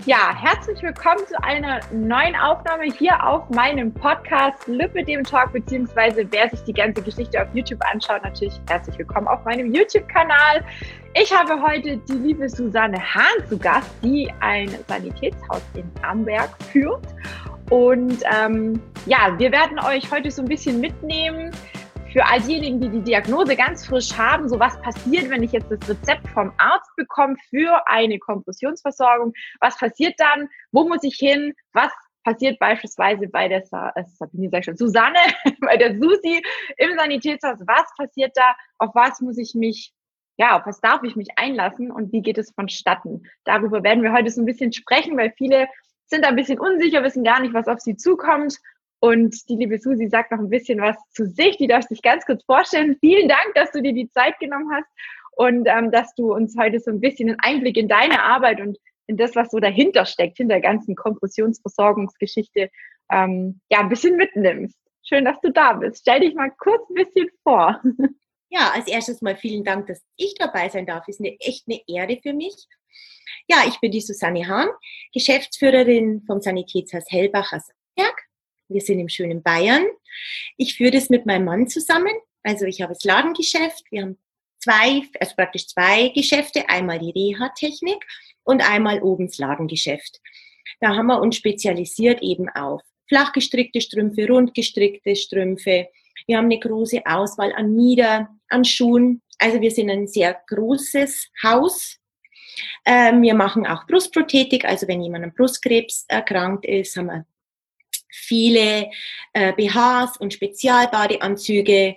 Ja, herzlich willkommen zu einer neuen Aufnahme hier auf meinem Podcast Lipödem Talk, beziehungsweise wer sich die ganze Geschichte auf YouTube anschaut, natürlich herzlich willkommen auf meinem YouTube-Kanal. Ich habe heute die liebe Susanne Hahn zu Gast, die ein Sanitätshaus in Amberg führt. Und wir werden euch heute so ein bisschen mitnehmen für all diejenigen, die die Diagnose ganz frisch haben, so was passiert, wenn ich jetzt das Rezept vom Arzt bekomme für eine Kompressionsversorgung, was passiert dann, wo muss ich hin, was passiert beispielsweise bei der Susanne, bei der Susi im Sanitätshaus, was passiert da, auf was muss ich mich, auf was darf ich mich einlassen und wie geht es vonstatten? Darüber werden wir heute so ein bisschen sprechen, weil viele sind ein bisschen unsicher, wissen gar nicht, was auf sie zukommt. Und die liebe Susi sagt noch ein bisschen was zu sich. Die darf sich ganz kurz vorstellen. Vielen Dank, dass du dir die Zeit genommen hast und dass du uns heute so ein bisschen einen Einblick in deine Arbeit und in das, was so dahinter steckt, hinter der ganzen Kompressionsversorgungsgeschichte, ein bisschen mitnimmst. Schön, dass du da bist. Stell dich mal kurz ein bisschen vor. Ja, als erstes mal vielen Dank, dass ich dabei sein darf. Ist echt eine Ehre für mich. Ja, ich bin die Susanne Hahn, Geschäftsführerin vom Sanitätshaus Hellbach aus Amberg. Wir sind im schönen Bayern. Ich führe das mit meinem Mann zusammen. Also ich habe das Ladengeschäft. Wir haben zwei Geschäfte. Einmal die Reha-Technik und einmal oben das Ladengeschäft. Da haben wir uns spezialisiert eben auf flach gestrickte Strümpfe, rund gestrickte Strümpfe. Wir haben eine große Auswahl an Mieder, an Schuhen. Also wir sind ein sehr großes Haus. Wir machen auch Brustprothetik. Also wenn jemand an Brustkrebs erkrankt ist, haben wir viele BHs und Spezialbadeanzüge.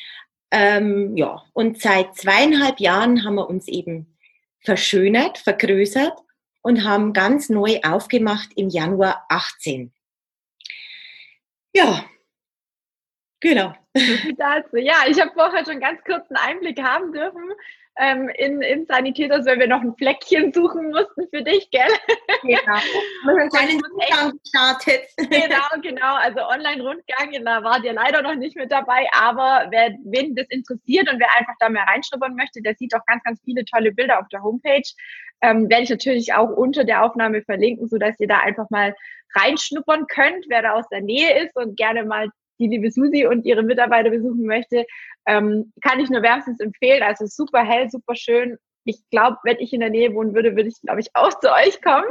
Und seit 2,5 Jahren haben wir uns eben verschönert, vergrößert und haben ganz neu aufgemacht im Januar 18. Ja, genau. Dazu. Ja, ich habe vorher schon ganz kurz einen Einblick haben dürfen in Sanitätshaus, weil wir noch ein Fleckchen suchen mussten für dich, gell? Genau. Wir haben einen Rundgang gestartet. Genau. Also Online-Rundgang, da wart ihr leider noch nicht mit dabei, aber wen das interessiert und wer einfach da mehr reinschnuppern möchte, der sieht auch ganz, ganz viele tolle Bilder auf der Homepage. Werde ich natürlich auch unter der Aufnahme verlinken, sodass ihr da einfach mal reinschnuppern könnt, wer da aus der Nähe ist und gerne mal die liebe Susi und ihre Mitarbeiter besuchen möchte, kann ich nur wärmstens empfehlen. Also super hell, super schön. Ich glaube, wenn ich in der Nähe wohnen würde, würde ich, glaube ich, auch zu euch kommen.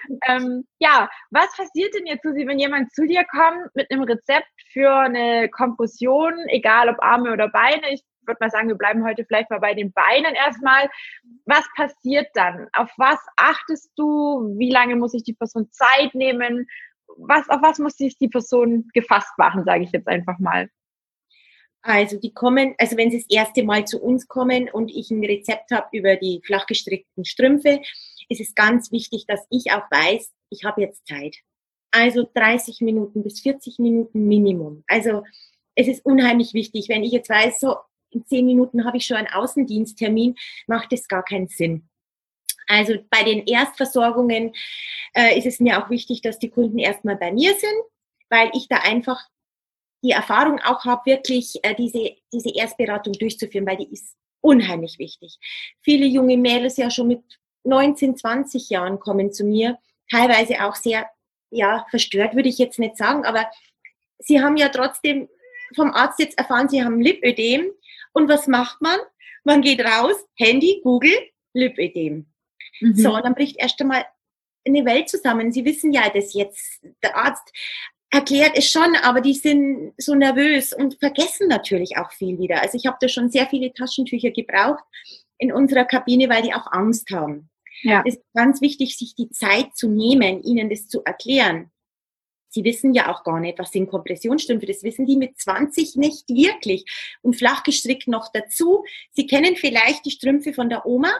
Was passiert denn jetzt, Susi, wenn jemand zu dir kommt mit einem Rezept für eine Kompression, egal ob Arme oder Beine? Ich würde mal sagen, wir bleiben heute vielleicht mal bei den Beinen erstmal. Was passiert dann? Auf was achtest du? Wie lange muss sich die Person Zeit nehmen? Auf was muss sich die Person gefasst machen, sage ich jetzt einfach mal. Also wenn sie das erste Mal zu uns kommen und ich ein Rezept habe über die flach gestrickten Strümpfe, ist es ganz wichtig, dass ich auch weiß, ich habe jetzt Zeit. Also 30 Minuten bis 40 Minuten Minimum. Also es ist unheimlich wichtig, wenn ich jetzt weiß, so in 10 Minuten habe ich schon einen Außendiensttermin, macht es gar keinen Sinn. Also bei den Erstversorgungen ist es mir auch wichtig, dass die Kunden erstmal bei mir sind, weil ich da einfach die Erfahrung auch habe, wirklich diese Erstberatung durchzuführen, weil die ist unheimlich wichtig. Viele junge Mädels ja schon mit 19, 20 Jahren kommen zu mir, teilweise auch sehr, verstört würde ich jetzt nicht sagen, aber sie haben ja trotzdem vom Arzt jetzt erfahren, sie haben Lipödem. Und was macht man? Man geht raus, Handy, Google, Lipödem. Mhm. So, und dann bricht erst einmal eine Welt zusammen. Sie wissen ja, dass jetzt der Arzt erklärt es schon, aber die sind so nervös und vergessen natürlich auch viel wieder. Also ich habe da schon sehr viele Taschentücher gebraucht in unserer Kabine, weil die auch Angst haben. Ja. Es ist ganz wichtig, sich die Zeit zu nehmen, ihnen das zu erklären. Sie wissen ja auch gar nicht, was sind Kompressionsstrümpfe. Das wissen die mit 20 nicht wirklich. Und flach gestrickt noch dazu. Sie kennen vielleicht die Strümpfe von der Oma.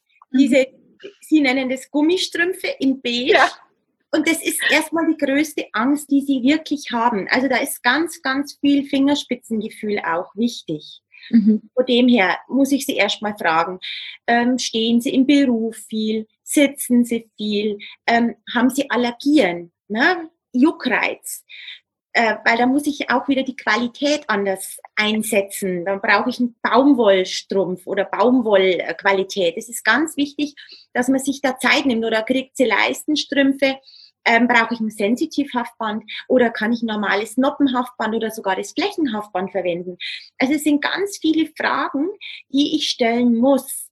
Sie nennen das Gummistrümpfe in beige. Ja. Und das ist erstmal die größte Angst, die sie wirklich haben. Also da ist ganz, ganz viel Fingerspitzengefühl auch wichtig. Mhm. Von dem her muss ich sie erstmal fragen, stehen sie im Beruf viel, sitzen sie viel, haben sie Allergien, ne? Juckreiz. weil da muss ich auch wieder die Qualität anders einsetzen. Dann brauche ich einen Baumwollstrumpf oder Baumwollqualität. Es ist ganz wichtig, dass man sich da Zeit nimmt. Oder kriegt sie Leistenstrümpfe, brauche ich ein Sensitivhaftband oder kann ich ein normales Noppenhaftband oder sogar das Flächenhaftband verwenden? Also es sind ganz viele Fragen, die ich stellen muss,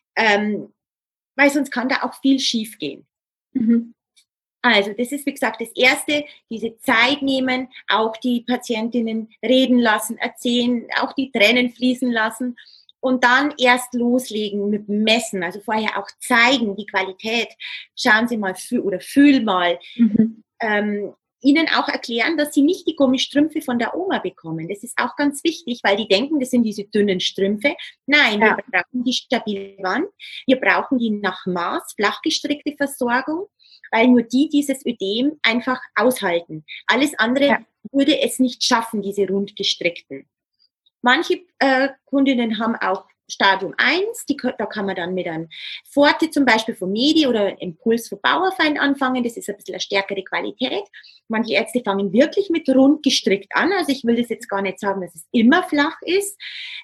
weil sonst kann da auch viel schief gehen. Mhm. Also das ist, wie gesagt, das Erste, diese Zeit nehmen, auch die Patientinnen reden lassen, erzählen, auch die Tränen fließen lassen und dann erst loslegen mit dem Messen, also vorher auch zeigen, die Qualität. Schauen Sie mal oder fühl mal. Mhm. Ihnen auch erklären, dass sie nicht die Gummistrümpfe von der Oma bekommen. Das ist auch ganz wichtig, weil die denken, das sind diese dünnen Strümpfe. Nein, wir brauchen die stabile Wand, wir brauchen die nach Maß, flach gestrickte Versorgung, weil nur die dieses Ödem einfach aushalten. Alles andere würde es nicht schaffen, diese rund gestrickten. Manche Kundinnen haben auch Stadium 1, da kann man dann mit einem Forte zum Beispiel von Medi oder Impuls von Bauerfein anfangen, das ist ein bisschen eine stärkere Qualität. Manche Ärzte fangen wirklich mit rund gestrickt an, also ich will das jetzt gar nicht sagen, dass es immer flach ist.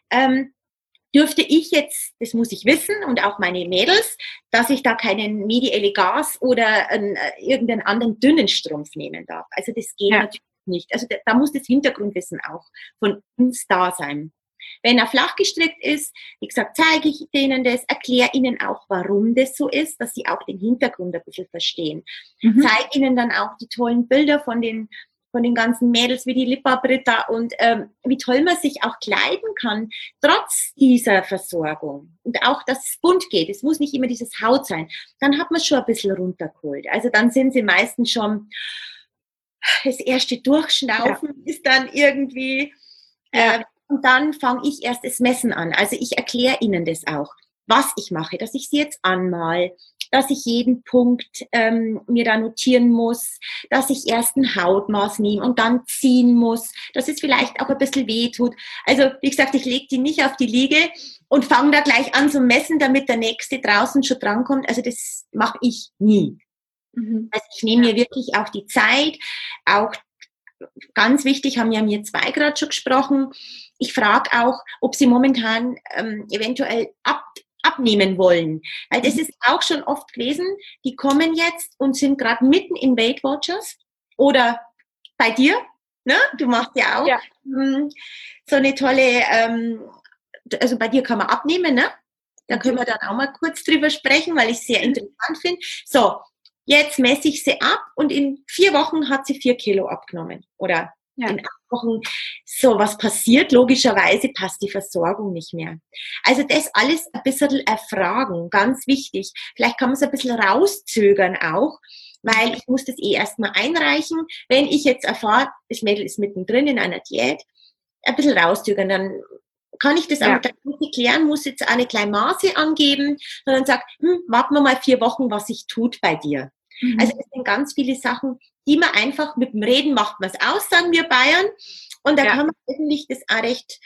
Dürfte ich jetzt, das muss ich wissen und auch meine Mädels, dass ich da keinen Medi Elegance oder irgendeinen anderen dünnen Strumpf nehmen darf. Also das geht natürlich nicht. Also da muss das Hintergrundwissen auch von uns da sein. Wenn er flach gestrickt ist, wie gesagt, zeige ich denen das, erkläre ihnen auch, warum das so ist, dass sie auch den Hintergrund ein bisschen verstehen. Mhm. Zeige ihnen dann auch die tollen Bilder von den ganzen Mädels wie die Lipa Britta und wie toll man sich auch kleiden kann, trotz dieser Versorgung. Und auch, dass es bunt geht. Es muss nicht immer dieses Haut sein. Dann hat man es schon ein bisschen runtergeholt. Also dann sind sie meistens schon, das erste Durchschnaufen ist dann irgendwie, und dann fange ich erst das Messen an. Also ich erkläre ihnen das auch, was ich mache, dass ich sie jetzt anmal, dass ich jeden Punkt mir da notieren muss, dass ich erst ein Hautmaß nehme und dann ziehen muss, dass es vielleicht auch ein bisschen weh tut. Also wie gesagt, ich lege die nicht auf die Liege und fange da gleich an zu messen, damit der Nächste draußen schon drankommt. Also das mache ich nie. Mhm. Also ich nehme mir wirklich auch die Zeit, auch ganz wichtig, haben ja mir 2 gerade schon gesprochen. Ich frage auch, ob sie momentan eventuell abnehmen wollen. Weil das ist auch schon oft gewesen, die kommen jetzt und sind gerade mitten in Weight Watchers oder bei dir, ne? Du machst ja auch so eine tolle, also bei dir kann man abnehmen, ne? Da können wir dann auch mal kurz drüber sprechen, weil ich es sehr interessant finde. So, jetzt messe ich sie ab und in 4 Wochen hat sie 4 Kilo abgenommen. Oder in 8 Wochen. So, was passiert? Logischerweise passt die Versorgung nicht mehr. Also das alles ein bisschen erfragen, ganz wichtig. Vielleicht kann man es ein bisschen rauszögern auch, weil ich muss das erstmal einreichen. Wenn ich jetzt erfahre, das Mädel ist mittendrin in einer Diät, ein bisschen rauszögern, dann kann ich das auch mit der Kunde klären, muss jetzt eine kleine Maße angeben, sondern sagt, warten wir mal 4 Wochen, was sich tut bei dir. Mhm. Also es sind ganz viele Sachen, die man einfach mit dem Reden macht man es aus, sagen wir Bayern. Und da kann man eigentlich das auch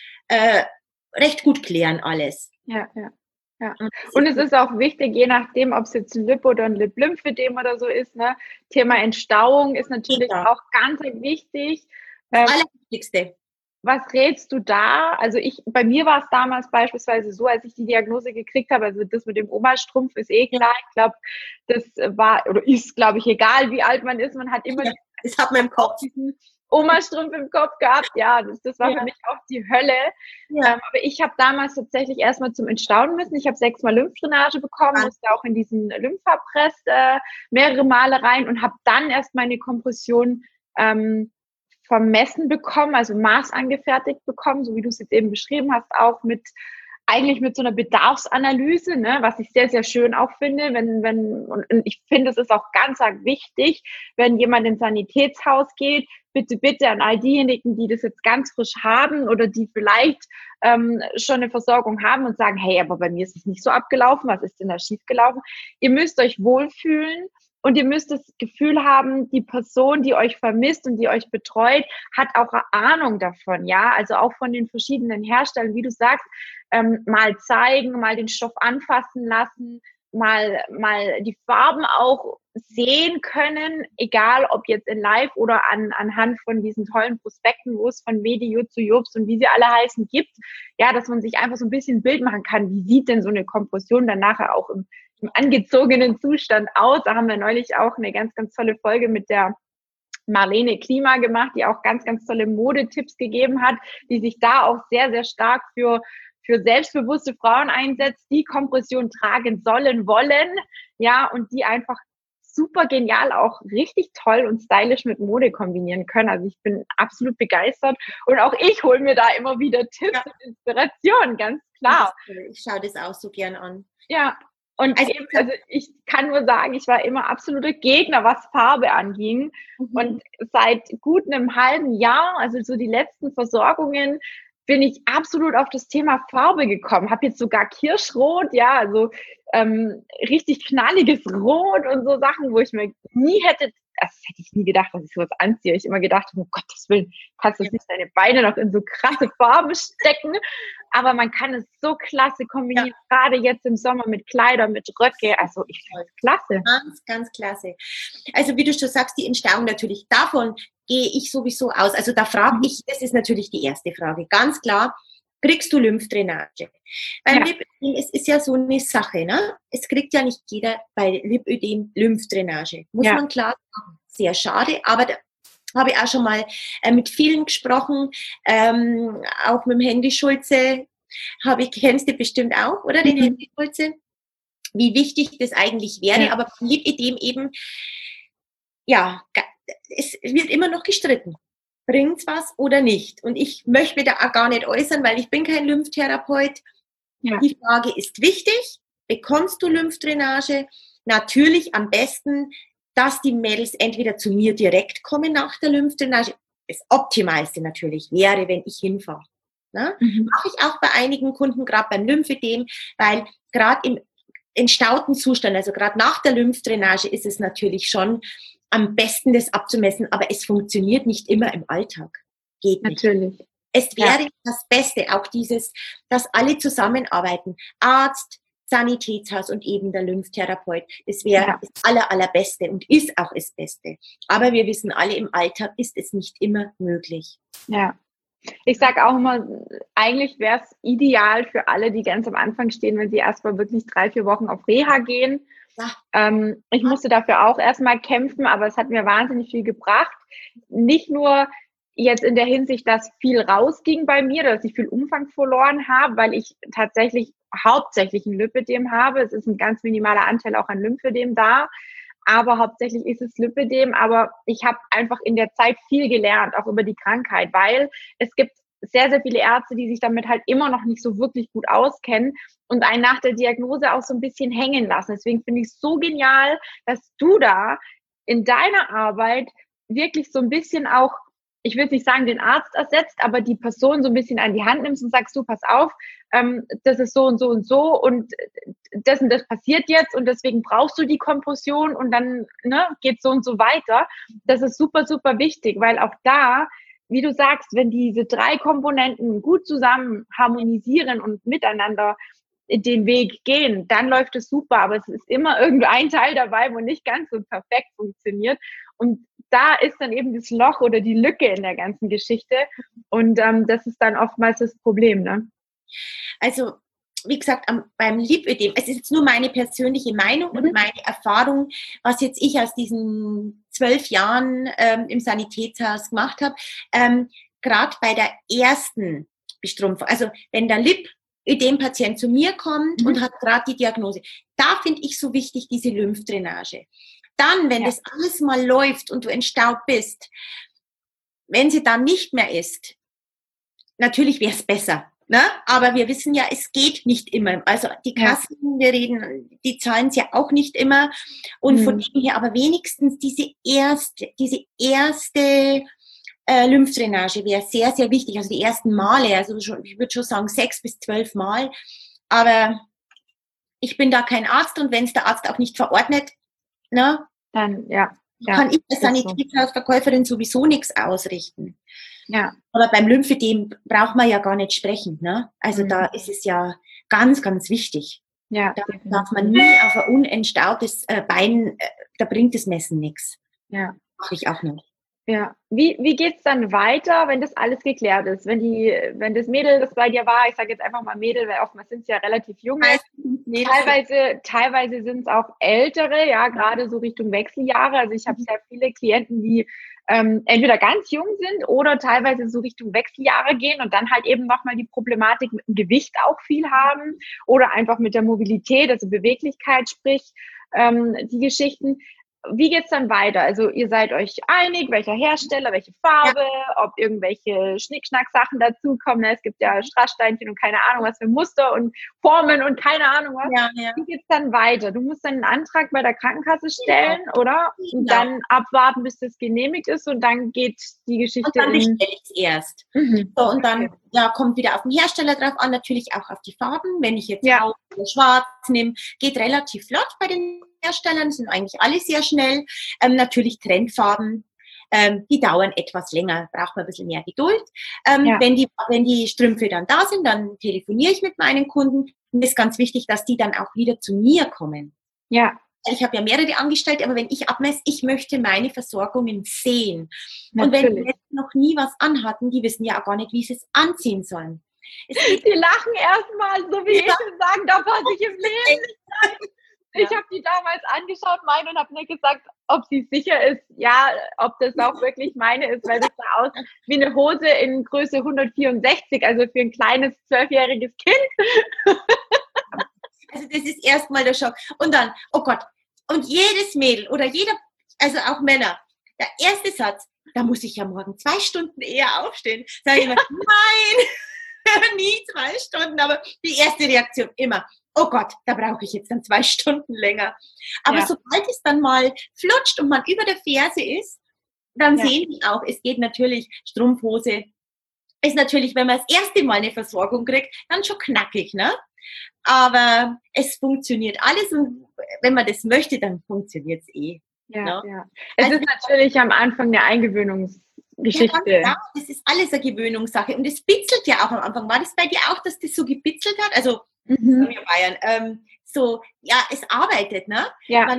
recht gut klären alles. Ja. Und es ist auch wichtig, je nachdem, ob es jetzt ein Lip- oder ein Lip-Lymphödem oder so ist, ne? Thema Entstauung ist natürlich auch ganz wichtig. Das Allerwichtigste. Was rätst du da? Also bei mir war es damals beispielsweise so, als ich die Diagnose gekriegt habe, also das mit dem Oma-Strumpf ist klar. Ich glaube, das war oder ist, glaube ich, egal, wie alt man ist. Man hat immer das hat man im Kopf. Diesen Oma-Strumpf im Kopf gehabt. Ja, das war für mich auch die Hölle. Ja. Aber ich habe damals tatsächlich erstmal zum Entstaunen müssen. Ich habe 6-mal Lymphdrainage bekommen, musste auch in diesen Lymphapress mehrere Male rein und habe dann erst meine Kompression vermessen bekommen, also maßangefertigt bekommen, so wie du es jetzt eben beschrieben hast, auch eigentlich mit so einer Bedarfsanalyse, ne, was ich sehr, sehr schön auch finde, und ich finde, es ist auch ganz wichtig, wenn jemand ins Sanitätshaus geht, bitte an all diejenigen, die das jetzt ganz frisch haben oder die vielleicht schon eine Versorgung haben und sagen, hey, aber bei mir ist es nicht so abgelaufen, was ist denn da schiefgelaufen? Ihr müsst euch wohlfühlen. Und ihr müsst das Gefühl haben, die Person, die euch vermisst und die euch betreut, hat auch eine Ahnung davon, ja, also auch von den verschiedenen Herstellern, wie du sagst, mal zeigen, mal den Stoff anfassen lassen, mal die Farben auch sehen können, egal ob jetzt in Live oder anhand von diesen tollen Prospekten, wo es von Mediu zu Jobst und wie sie alle heißen gibt, ja, dass man sich einfach so ein bisschen ein Bild machen kann, wie sieht denn so eine Kompression dann nachher auch im angezogenen Zustand aus. Da haben wir neulich auch eine ganz, ganz tolle Folge mit der Marlene Klima gemacht, die auch ganz, ganz tolle Modetipps gegeben hat, die sich da auch sehr, sehr stark für selbstbewusste Frauen einsetzt, die Kompression tragen sollen, wollen, ja, und die einfach super genial auch richtig toll und stylisch mit Mode kombinieren können. Also ich bin absolut begeistert und auch ich hole mir da immer wieder Tipps und Inspirationen, ganz klar. Ich schaue das auch so gern an. Ja, und also ich kann nur sagen, ich war immer absoluter Gegner, was Farbe anging. Und seit gut einem halben Jahr, also so die letzten Versorgungen, bin ich absolut auf das Thema Farbe gekommen. Habe jetzt sogar Kirschrot, ja, also richtig knalliges Rot und so Sachen, wo ich mir nie hätte, das hätte ich nie gedacht, dass ich sowas anziehe. Ich immer gedacht, um Gottes Willen, kannst du nicht deine Beine noch in so krasse Farben stecken. Aber man kann es so klasse kombinieren, gerade jetzt im Sommer mit Kleidern, mit Röcke. Also ich finde es klasse. Ganz, ganz klasse. Also wie du schon sagst, die Entstauung natürlich, davon gehe ich sowieso aus. Also da frage ich, das ist natürlich die erste Frage, ganz klar, kriegst du Lymphdrainage? Beim Lipödem, es ist ja so eine Sache, ne? Es kriegt ja nicht jeder bei Lipödem Lymphdrainage. Muss man klar sagen. Sehr schade, aber da habe ich auch schon mal mit vielen gesprochen, auch mit dem Henry Schulze, kennst du bestimmt auch, oder? Den Henry Schulze, wie wichtig das eigentlich wäre, aber beim Lipödem eben, ja, es wird immer noch gestritten. Bringt's was oder nicht? Und ich möchte mich da auch gar nicht äußern, weil ich bin kein Lymphtherapeut. Ja. Die Frage ist wichtig. Bekommst du Lymphdrainage? Natürlich am besten, dass die Mädels entweder zu mir direkt kommen nach der Lymphdrainage. Das Optimalste natürlich wäre, wenn ich hinfahre. Ne? Mache ich auch bei einigen Kunden, gerade beim Lymphödem, weil gerade im entstauten Zustand, also gerade nach der Lymphdrainage, ist es natürlich schon am besten, das abzumessen, aber es funktioniert nicht immer im Alltag. Geht nicht. Natürlich. Es wäre das Beste, auch dieses, dass alle zusammenarbeiten. Arzt, Sanitätshaus und eben der Lymphtherapeut. Das wäre das Allerbeste und ist auch das Beste. Aber wir wissen alle, im Alltag ist es nicht immer möglich. Ja. Ich sage auch immer, eigentlich wäre es ideal für alle, die ganz am Anfang stehen, wenn sie erstmal wirklich 3-4 Wochen auf Reha gehen. Ich musste dafür auch erstmal kämpfen, aber es hat mir wahnsinnig viel gebracht. Nicht nur jetzt in der Hinsicht, dass viel rausging bei mir, dass ich viel Umfang verloren habe, weil ich tatsächlich hauptsächlich ein Lipödem habe. Es ist ein ganz minimaler Anteil auch an Lymphödem da, aber hauptsächlich ist es Lipödem. Aber ich habe einfach in der Zeit viel gelernt, auch über die Krankheit, weil es gibt sehr, sehr viele Ärzte, die sich damit halt immer noch nicht so wirklich gut auskennen und einen nach der Diagnose auch so ein bisschen hängen lassen. Deswegen finde ich es so genial, dass du da in deiner Arbeit wirklich so ein bisschen auch, ich will nicht sagen, den Arzt ersetzt, aber die Person so ein bisschen an die Hand nimmst und sagst, du, pass auf, das ist so und so und so und das passiert jetzt und deswegen brauchst du die Kompression und dann geht so und so weiter. Das ist super, super wichtig, weil auch da, wie du sagst, wenn diese 3 Komponenten gut zusammen harmonisieren und miteinander den Weg gehen, dann läuft es super, aber es ist immer irgendein Teil dabei, wo nicht ganz so perfekt funktioniert und da ist dann eben das Loch oder die Lücke in der ganzen Geschichte und das ist dann oftmals das Problem, ne? Also, wie gesagt, beim Lipödem, es ist jetzt nur meine persönliche Meinung und meine Erfahrung, was jetzt ich aus diesen 12 Jahren im Sanitätshaus gemacht habe, gerade bei der ersten Bestrumpfung, also wenn der Lipödem-Patient zu mir kommt und hat gerade die Diagnose, da finde ich so wichtig diese Lymphdrainage. Dann, wenn das alles mal läuft und du entstaubt bist, wenn sie dann nicht mehr ist, natürlich wäre es besser. Ne? Aber wir wissen ja, es geht nicht immer. Also die Kassen, die zahlen es ja auch nicht immer. Und von dem her aber wenigstens diese erste Lymphdrainage wäre sehr, sehr wichtig. Also die ersten Male, also ich würde schon sagen 6 bis 12 Mal. Aber ich bin da kein Arzt und wenn es der Arzt auch nicht verordnet, dann kann ich als Sanitätshausverkäuferin sowieso nichts ausrichten. Ja. Aber beim Lymphödem braucht man ja gar nicht sprechen. Ne? Also da ist es ja ganz, ganz wichtig. Ja, da darf man nie auf ein unentstaubtes Bein da bringt das Messen nichts. Ja. Mache ich auch nicht. Ja. Wie geht's dann weiter, wenn das alles geklärt ist? Wenn das Mädel, das bei dir war, ich sage jetzt einfach mal Mädel, weil oftmals sind es ja relativ junge, teilweise sind es auch ältere, ja, gerade so Richtung Wechseljahre. Also ich habe sehr viele Klienten, die entweder ganz jung sind oder teilweise so Richtung Wechseljahre gehen und dann halt eben nochmal die Problematik mit dem Gewicht auch viel haben oder einfach mit der Mobilität, also Beweglichkeit, sprich die Geschichten. Wie geht's dann weiter? Also ihr seid euch einig, welcher Hersteller, welche Farbe, ob irgendwelche Schnickschnack-Sachen dazukommen. Es gibt ja Strasssteinchen und keine Ahnung was für Muster und Formen und keine Ahnung was. Ja. Wie geht's dann weiter? Du musst dann einen Antrag bei der Krankenkasse stellen, oder? Und dann abwarten, bis das genehmigt ist und dann geht die Geschichte und dann bestelle ich es erst. So, und dann kommt wieder auf den Hersteller drauf an, natürlich auch auf die Farben. Wenn ich jetzt Rot oder Schwarz nehme, geht relativ flott bei den Herstellern, sind eigentlich alle sehr schnell. Natürlich Trendfarben, die dauern etwas länger, braucht man ein bisschen mehr Geduld. Wenn die Strümpfe dann da sind, dann telefoniere ich mit meinen Kunden. Und es ist ganz wichtig, dass die dann auch wieder zu mir kommen. Ja. Ich habe ja mehrere Angestellte, aber wenn ich abmesse, ich möchte meine Versorgungen sehen. Natürlich. Und wenn die jetzt noch nie was anhatten, die wissen ja auch gar nicht, wie sie es anziehen sollen. Die lachen erstmal, so wie ich und sagen, da passe ich im Leben nicht rein. Ich habe die damals angeschaut, meine, und habe nicht gesagt, ob sie sicher ist, ja, ob das auch wirklich meine ist, weil das sah aus wie eine Hose in Größe 164, also für ein kleines 12-jähriges Kind. Also das ist erstmal der Schock. Und dann, oh Gott, und jedes Mädel oder jeder, also auch Männer, der erste Satz, da muss ich ja morgen 2 Stunden eher aufstehen. Sag ich immer, nein, nie 2 Stunden, aber die erste Reaktion immer, oh Gott, da brauche ich jetzt dann 2 Stunden länger. Aber sobald es dann mal flutscht und man über der Ferse ist, dann sehen die auch, es geht natürlich, Strumpfhose ist natürlich, wenn man das erste Mal eine Versorgung kriegt, dann schon knackig, ne? Aber es funktioniert alles und wenn man das möchte, dann funktioniert es eh. Ja. Es ist natürlich am Anfang eine Eingewöhnungsgeschichte. Ja, das ist alles eine Gewöhnungssache und es bitzelt ja auch am Anfang. War das bei dir auch, dass das so gebitzelt hat? Also, wir Bayern, es arbeitet, ne? Ja.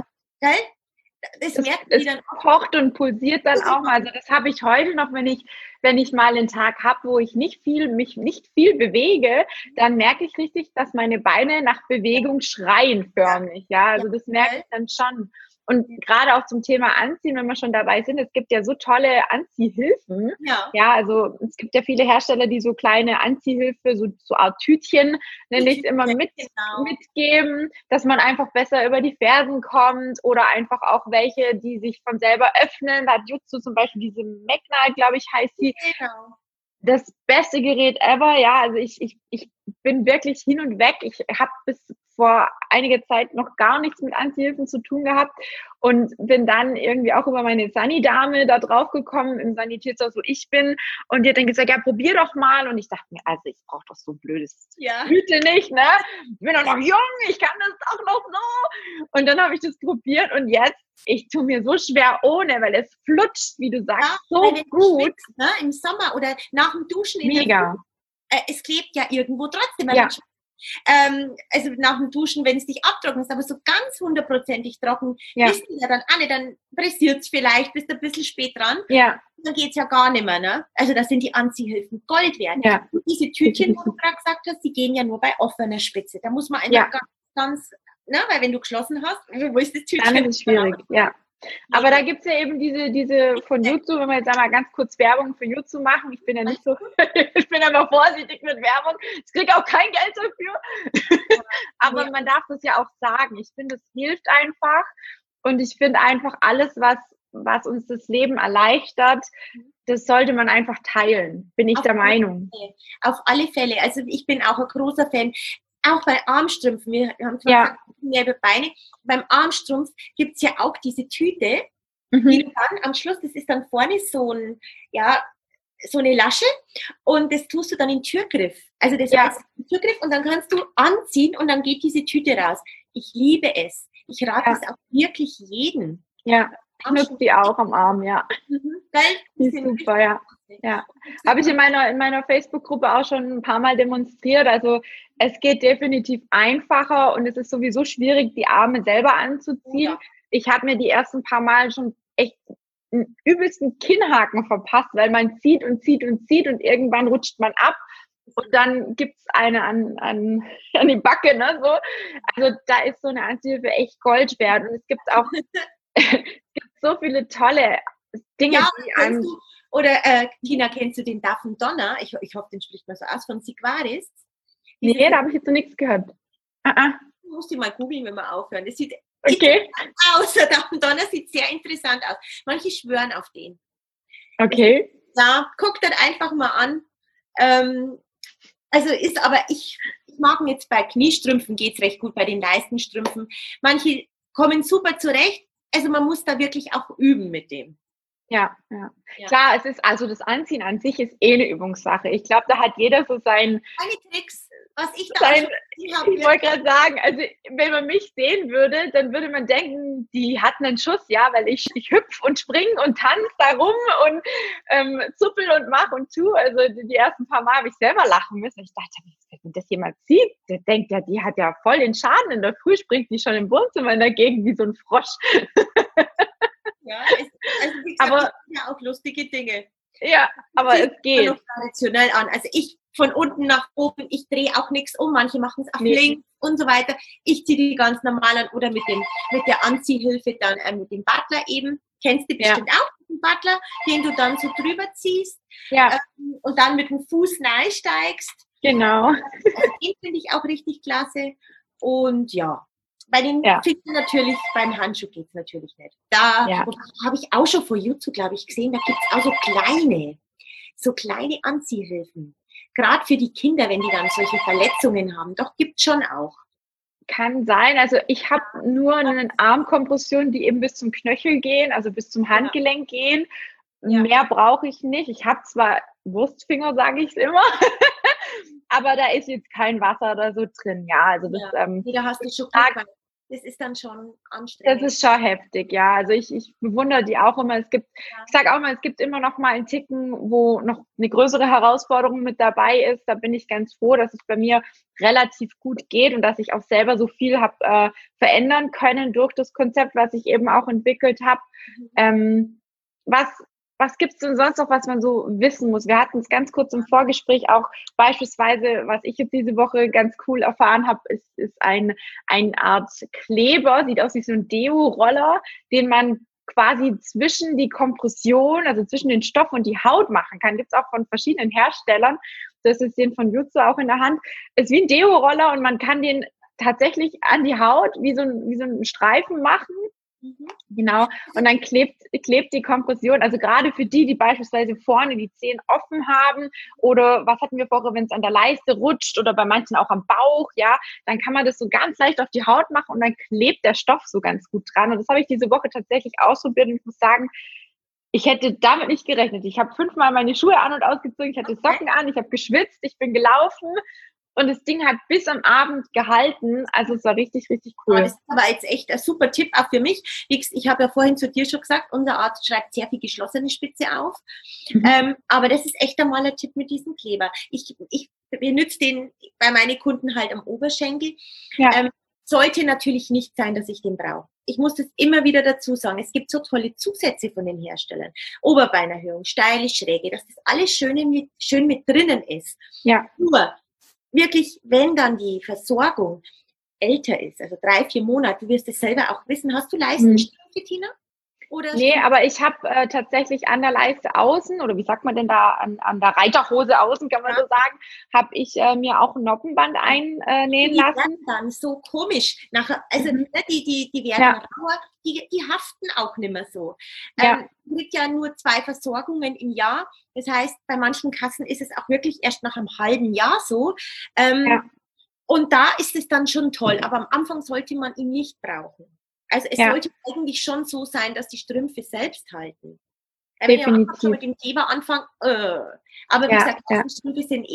Das merken die dann auch. Kocht und pulsiert dann auch mal. Also das habe ich heute noch, wenn ich mal einen Tag habe, wo ich mich nicht viel bewege, dann merke ich richtig, dass meine Beine nach Bewegung schreien förmlich. Ja, also das merke ich dann schon. Und gerade auch zum Thema Anziehen, wenn wir schon dabei sind, es gibt ja so tolle Anziehhilfen. Ja, also es gibt ja viele Hersteller, die so kleine Anziehhilfe, so Art Tütchen, nenne ich es immer, mitgeben, dass man einfach besser über die Fersen kommt oder einfach auch welche, die sich von selber öffnen. Da hat Jutsu zum Beispiel diese Magnite, glaube ich, heißt sie. Genau. Das beste Gerät ever, ja, also ich bin wirklich hin und weg. Ich habe bis vor einiger Zeit noch gar nichts mit Anziehhilfen zu tun gehabt und bin dann irgendwie auch über meine Sani-Dame da drauf gekommen im Sanitätshaus, wo ich bin, und die hat dann gesagt, ja, probier doch mal, und ich dachte mir, also ich brauche doch so ein blödes Hüte nicht, ne? Ich bin doch noch jung, ich kann das doch noch so, und dann habe ich das probiert und jetzt, ich tue mir so schwer ohne, weil es flutscht, wie du sagst, so gut. Schwitzt, ne? Im Sommer oder nach dem Duschen. Mega. Es klebt ja irgendwo trotzdem. Ja. Also nach dem Duschen, wenn es dich abtrocknet, aber so ganz 100%ig trocken bist du ja dann auch nicht, dann pressiert es vielleicht, bist du ein bisschen spät dran. Ja. Dann geht es ja gar nicht mehr. Ne? Also das sind die Anziehhilfen Gold wert. Ja. Und diese Tütchen, wo du gerade gesagt hast, die gehen ja nur bei offener Spitze. Da muss man einfach ganz, weil wenn du geschlossen hast, wo ist das Tütchen? Dann ist es schwierig, Aber da gibt es ja eben diese von Jutsu, wenn wir jetzt einmal ganz kurz Werbung für Jutsu machen. Ich bin ja nicht so, ich bin ja mal vorsichtig mit Werbung. Ich kriege auch kein Geld dafür. Aber man darf das ja auch sagen. Ich finde, es hilft einfach. Und ich finde einfach alles, was uns das Leben erleichtert, das sollte man einfach teilen, bin ich der Meinung. Auf alle Fälle. Also ich bin auch ein großer Fan. Auch bei Armstrümpfen, wir haben zwar gesagt, mehr über Beine, beim Armstrumpf gibt es ja auch diese Tüte, die du dann am Schluss, das ist dann vorne so eine Lasche und das tust du dann in den Türgriff. Also das heißt, Türgriff und dann kannst du anziehen und dann geht diese Tüte raus. Ich liebe es. Ich rate es auch wirklich jedem. Ja, ich nutze die auch am Arm, Geil. Die ist super, ja. Habe ich in meiner Facebook-Gruppe auch schon ein paar Mal demonstriert. Also es geht definitiv einfacher und es ist sowieso schwierig, die Arme selber anzuziehen. ich habe mir die ersten paar Mal schon echt einen übelsten Kinnhaken verpasst, weil man zieht und zieht und zieht und irgendwann rutscht man ab und dann gibt's eine an die Backe, ne, so. Also da ist so eine Anziehhilfe echt Gold wert und es gibt auch es gibt so viele tolle Dinge, Ja, die kennst einem, du, oder Tina, kennst du den Duff and Donner? Ich hoffe, den spricht man so aus, von Sigvaris. nee, da habe ich jetzt noch nichts gehört. Muss ich mal googeln, wenn wir aufhören. Das sieht Okay, aus, der Duff and Donner sieht sehr interessant aus. Manche schwören auf den. okay. Ja, guckt das einfach mal an. Also ist aber, ich mag ihn jetzt bei Kniestrümpfen, geht's recht gut, bei den Leistenstrümpfen. Manche kommen super zurecht. Also man muss da wirklich auch üben mit dem. Ja. Klar, es ist, also das Anziehen an sich ist eh eine Übungssache. Ich glaube, da hat jeder so Meine Tricks, was ich da sein, habe. ich wollte gerade sagen, also wenn man mich sehen würde, dann würde man denken, die hat einen Schuss, ja, weil ich hüpf und spring und tanze da rum und zuppel und mach und tu. Also die ersten paar Mal habe ich selber lachen müssen. Ich dachte, wenn das jemand sieht, der denkt ja, die hat ja voll den Schaden. In der Früh springt die schon im Wohnzimmer in der Gegend wie so ein Frosch. Ja, also wie gesagt, Aber ja auch lustige Dinge. ja, aber es geht. Noch traditionell an. Also ich von unten nach oben, ich drehe auch nichts um. Manche machen es auf links und so weiter. Ich ziehe die ganz normal an oder mit der Anziehhilfe dann mit dem Butler eben. Kennst du bestimmt auch, den Butler, den du dann so drüber ziehst und dann mit dem Fuß reinsteigst. Genau. Also den finde ich auch richtig klasse. Und ja, bei den Fingern natürlich, beim Handschuh geht es natürlich nicht. Da habe ich auch schon vor YouTube, glaube ich, gesehen, da gibt es auch so kleine Anziehhilfen. Gerade für die Kinder, wenn die dann solche Verletzungen haben. Doch, gibt es schon auch. Kann sein. Also ich habe nur eine Armkompression, die eben bis zum Knöchel gehen, also bis zum Handgelenk gehen. Mehr brauche ich nicht. Ich habe zwar Wurstfinger, sage ich es immer, aber da ist jetzt kein Wasser oder so drin. Ja, also das. Da hast du schon Glück, das ist dann schon anstrengend. Das ist schon heftig, ja. Also ich bewundere die auch immer. Ich sage auch mal, es gibt immer noch mal einen Ticken, wo noch eine größere Herausforderung mit dabei ist. Da bin ich ganz froh, dass es bei mir relativ gut geht und dass ich auch selber so viel habe verändern können durch das Konzept, was ich eben auch entwickelt habe. Was gibt's denn sonst noch, was man so wissen muss? Wir hatten es ganz kurz im Vorgespräch auch beispielsweise, was ich jetzt diese Woche ganz cool erfahren habe, ist eine Art Kleber, sieht aus wie so ein Deo-Roller, den man quasi zwischen die Kompression, also zwischen den Stoff und die Haut machen kann. Gibt's auch von verschiedenen Herstellern. Das ist den von Jutsu auch in der Hand. Ist wie ein Deo-Roller und man kann den tatsächlich an die Haut wie so ein Streifen machen. Genau, und dann klebt die Kompression, also gerade für die beispielsweise vorne die Zehen offen haben oder was hatten wir vorher, wenn es an der Leiste rutscht oder bei manchen auch am Bauch, ja, dann kann man das so ganz leicht auf die Haut machen und dann klebt der Stoff so ganz gut dran und das habe ich diese Woche tatsächlich ausprobiert und ich muss sagen, ich hätte damit nicht gerechnet. Ich habe 5-mal meine Schuhe an und ausgezogen, ich hatte Socken an, ich habe geschwitzt, ich bin gelaufen. Und das Ding hat bis am Abend gehalten. Also es war richtig, richtig cool. Das ist aber jetzt echt ein super Tipp auch für mich. Ich habe ja vorhin zu dir schon gesagt, unser Arzt schreibt sehr viel geschlossene Spitze auf. Aber das ist echt einmal ein Tipp mit diesem Kleber. Ich benutze den bei meinen Kunden halt am Oberschenkel. Ja. Sollte natürlich nicht sein, dass ich den brauche. Ich muss das immer wieder dazu sagen. Es gibt so tolle Zusätze von den Herstellern. Oberbeinerhöhung, steile Schräge, dass das alles schön mit drinnen ist. Ja. Nur, wirklich, wenn dann die Versorgung älter ist, also 3-4 Monate, du wirst es selber auch wissen. Hast du Leistenstrümpfe, Tina? Oder nee, aber ich habe tatsächlich an der Leiste außen, oder wie sagt man denn da, an der Reiterhose außen, kann man so sagen, habe ich mir auch ein Noppenband einnähen lassen. Die werden dann so komisch. Also die werden rauer, die haften auch nicht mehr so. Es gibt ja nur 2 Versorgungen im Jahr. Das heißt, bei manchen Kassen ist es auch wirklich erst nach einem halben Jahr so. Und da ist es dann schon toll. Aber am Anfang sollte man ihn nicht brauchen. Also es sollte eigentlich schon so sein, dass die Strümpfe selbst halten. Wenn ich am Anfang schon mit dem Kleber anfange, aber wie gesagt, die Strümpfe sind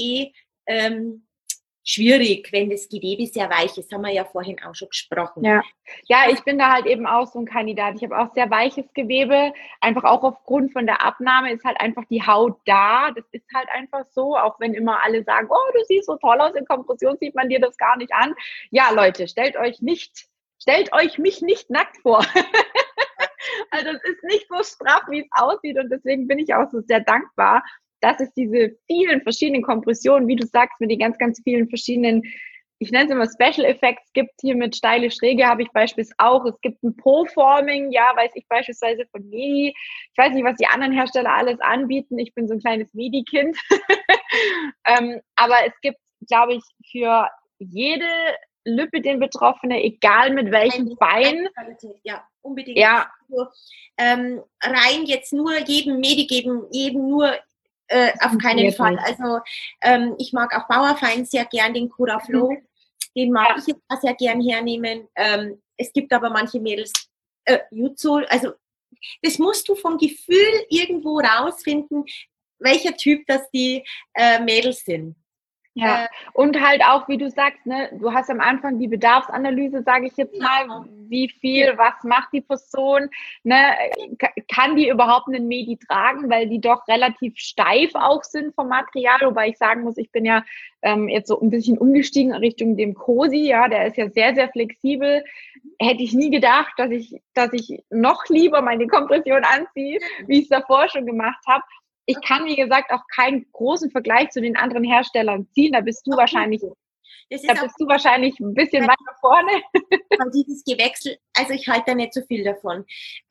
schwierig, wenn das Gewebe sehr weich ist, haben wir ja vorhin auch schon gesprochen. Ja, ich bin da halt eben auch so ein Kandidat. Ich habe auch sehr weiches Gewebe, einfach auch aufgrund von der Abnahme ist halt einfach die Haut da. Das ist halt einfach so, auch wenn immer alle sagen, oh, du siehst so toll aus, in Kompression sieht man dir das gar nicht an. Ja, Leute, stellt euch nicht stellt euch mich nicht nackt vor. Also es ist nicht so straff, wie es aussieht und deswegen bin ich auch so sehr dankbar, dass es diese vielen verschiedenen Kompressionen, wie du sagst, mit den ganz, ganz vielen verschiedenen, ich nenne es immer Special Effects gibt. Hier mit steile Schräge habe ich beispielsweise auch. Es gibt ein Po-Forming, ja, weiß ich beispielsweise von Medi. Ich weiß nicht, was die anderen Hersteller alles anbieten. Ich bin so ein kleines Medi-Kind. Aber es gibt, glaube ich, für jede Lipödem-Betroffene, egal mit welchem Bein. Ja, unbedingt. Ja. Also, rein jetzt nur jedem Medi geben, jedem nur auf keinen Fall. Also ich mag auch Bauerfein sehr gern, den Cura Flow. Den mag ich jetzt auch sehr gern hernehmen. Es gibt aber manche Mädels, Jutsu, also das musst du vom Gefühl irgendwo rausfinden, welcher Typ das die Mädels sind. Ja, und halt auch, wie du sagst, ne, du hast am Anfang die Bedarfsanalyse, sage ich jetzt mal, wie viel, was macht die Person, ne, kann die überhaupt einen Medi tragen, weil die doch relativ steif auch sind vom Material, wobei ich sagen muss, ich bin ja jetzt so ein bisschen umgestiegen Richtung dem Cosi, ja, der ist ja sehr, sehr flexibel, hätte ich nie gedacht, dass ich noch lieber meine Kompression anziehe, wie ich es davor schon gemacht habe. Ich kann, wie gesagt, auch keinen großen Vergleich zu den anderen Herstellern ziehen. Da bist du wahrscheinlich ein bisschen weiter vorne. Dieses Gewächsel, also ich halte da nicht so viel davon.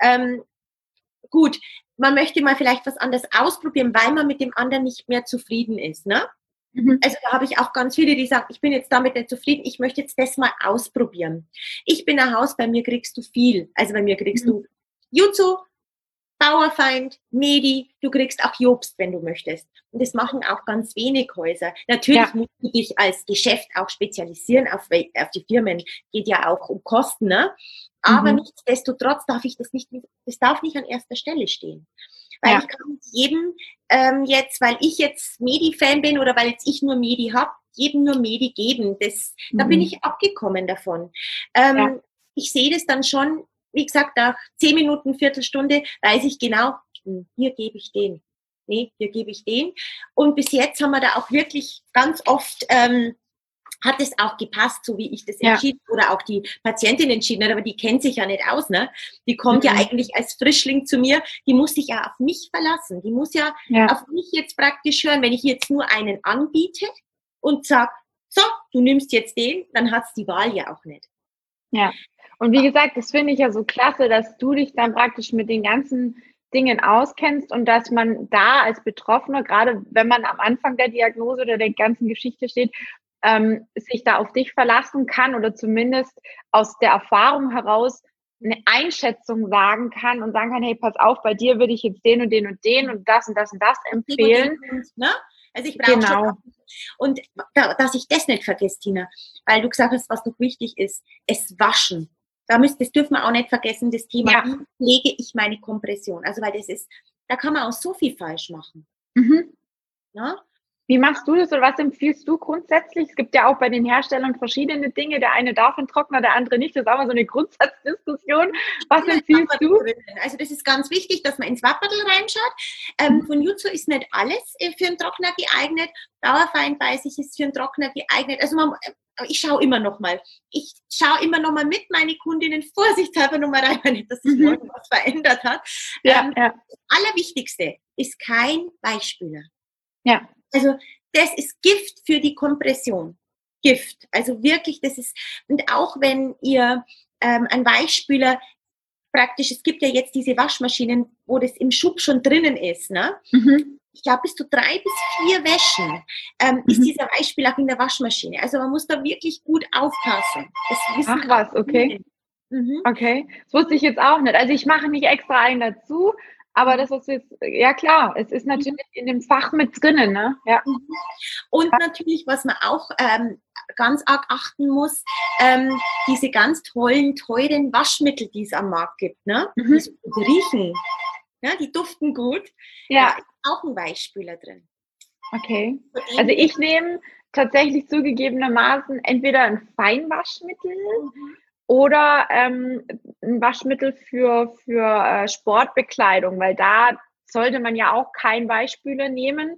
Gut, man möchte mal vielleicht was anderes ausprobieren, weil man mit dem anderen nicht mehr zufrieden ist, ne? Also da habe ich auch ganz viele, die sagen, ich bin jetzt damit nicht zufrieden, ich möchte jetzt das mal ausprobieren. Ich bin ein Haus, bei mir kriegst du viel. Also bei mir kriegst du Jutsu, Bauerfeind, Medi, du kriegst auch Jobst, wenn du möchtest. Und das machen auch ganz wenig Häuser. Natürlich musst du dich als Geschäft auch spezialisieren auf die Firmen. Geht ja auch um Kosten, ne? Aber nichtsdestotrotz darf das darf nicht an erster Stelle stehen. Weil ich kann jedem weil ich jetzt Medi-Fan bin oder weil jetzt ich nur Medi habe, jedem nur Medi geben. Da bin ich abgekommen davon. Ich sehe das dann schon, wie gesagt, nach 10 Minuten, Viertelstunde weiß ich genau, hier gebe ich den. Nee, hier gebe ich den. Und bis jetzt haben wir da auch wirklich ganz oft, hat es auch gepasst, so wie ich das entschieden oder auch die Patientin entschieden hat, aber die kennt sich ja nicht aus, ne? Die kommt ja eigentlich als Frischling zu mir, die muss sich ja auf mich verlassen. Die muss ja auf mich jetzt praktisch hören. Wenn ich jetzt nur einen anbiete und sage, so, du nimmst jetzt den, dann hat's die Wahl ja auch nicht. Ja. Und wie gesagt, das finde ich ja so klasse, dass du dich dann praktisch mit den ganzen Dingen auskennst und dass man da als Betroffener, gerade wenn man am Anfang der Diagnose oder der ganzen Geschichte steht, sich da auf dich verlassen kann oder zumindest aus der Erfahrung heraus eine Einschätzung sagen kann und sagen kann, hey, pass auf, bei dir würde ich jetzt den und den und den und das und das und das empfehlen. Ne? Also ich brauche schon. Und dass ich das nicht vergesse, Tina, weil du gesagt hast, was noch wichtig ist, es waschen. Das dürfen wir auch nicht vergessen, das Thema, wie pflege ich meine Kompression. Also weil da kann man auch so viel falsch machen. Ja? Wie machst du das oder was empfiehlst du grundsätzlich? Es gibt ja auch bei den Herstellern verschiedene Dinge. Der eine darf einen Trockner, der andere nicht. Das ist auch mal so eine Grundsatzdiskussion. Was empfiehlst du? Also das ist ganz wichtig, dass man ins Wapperl reinschaut. Von Jutsu ist nicht alles für einen Trockner geeignet. Bauerfeind, weiß ich, ist für einen Trockner geeignet. Also ich schaue immer noch mal. Ich schaue immer noch mal mit meine Kundinnen vorsichtshalber noch mal rein, nicht, dass sich morgen was verändert hat. Das Allerwichtigste ist kein Weichspüler. Ja. Also das ist Gift für die Kompression. Gift. Also wirklich, das ist, und auch wenn ihr ein Weichspüler praktisch, es gibt ja jetzt diese Waschmaschinen, wo das im Schub schon drinnen ist, ne? Ich glaube, bis zu 3 bis 4 Wäschen ist dieser Weichspüler auch in der Waschmaschine. Also man muss da wirklich gut aufpassen. Das wissen Ach was, okay. Okay, das wusste ich jetzt auch nicht. Also ich mache nicht extra einen dazu, aber das ist jetzt, ja klar, es ist natürlich in dem Fach mit drinnen, ne? Ja. Und natürlich, was man auch ganz arg achten muss, diese ganz tollen, teuren Waschmittel, die es am Markt gibt, ne? Die so gut riechen, ne? Die duften gut. Ja. Da ist auch ein Weichspüler drin. Okay. Also ich nehme tatsächlich zugegebenermaßen entweder ein Feinwaschmittel oder ein Waschmittel für Sportbekleidung, weil da sollte man ja auch keinen Weichspüler nehmen,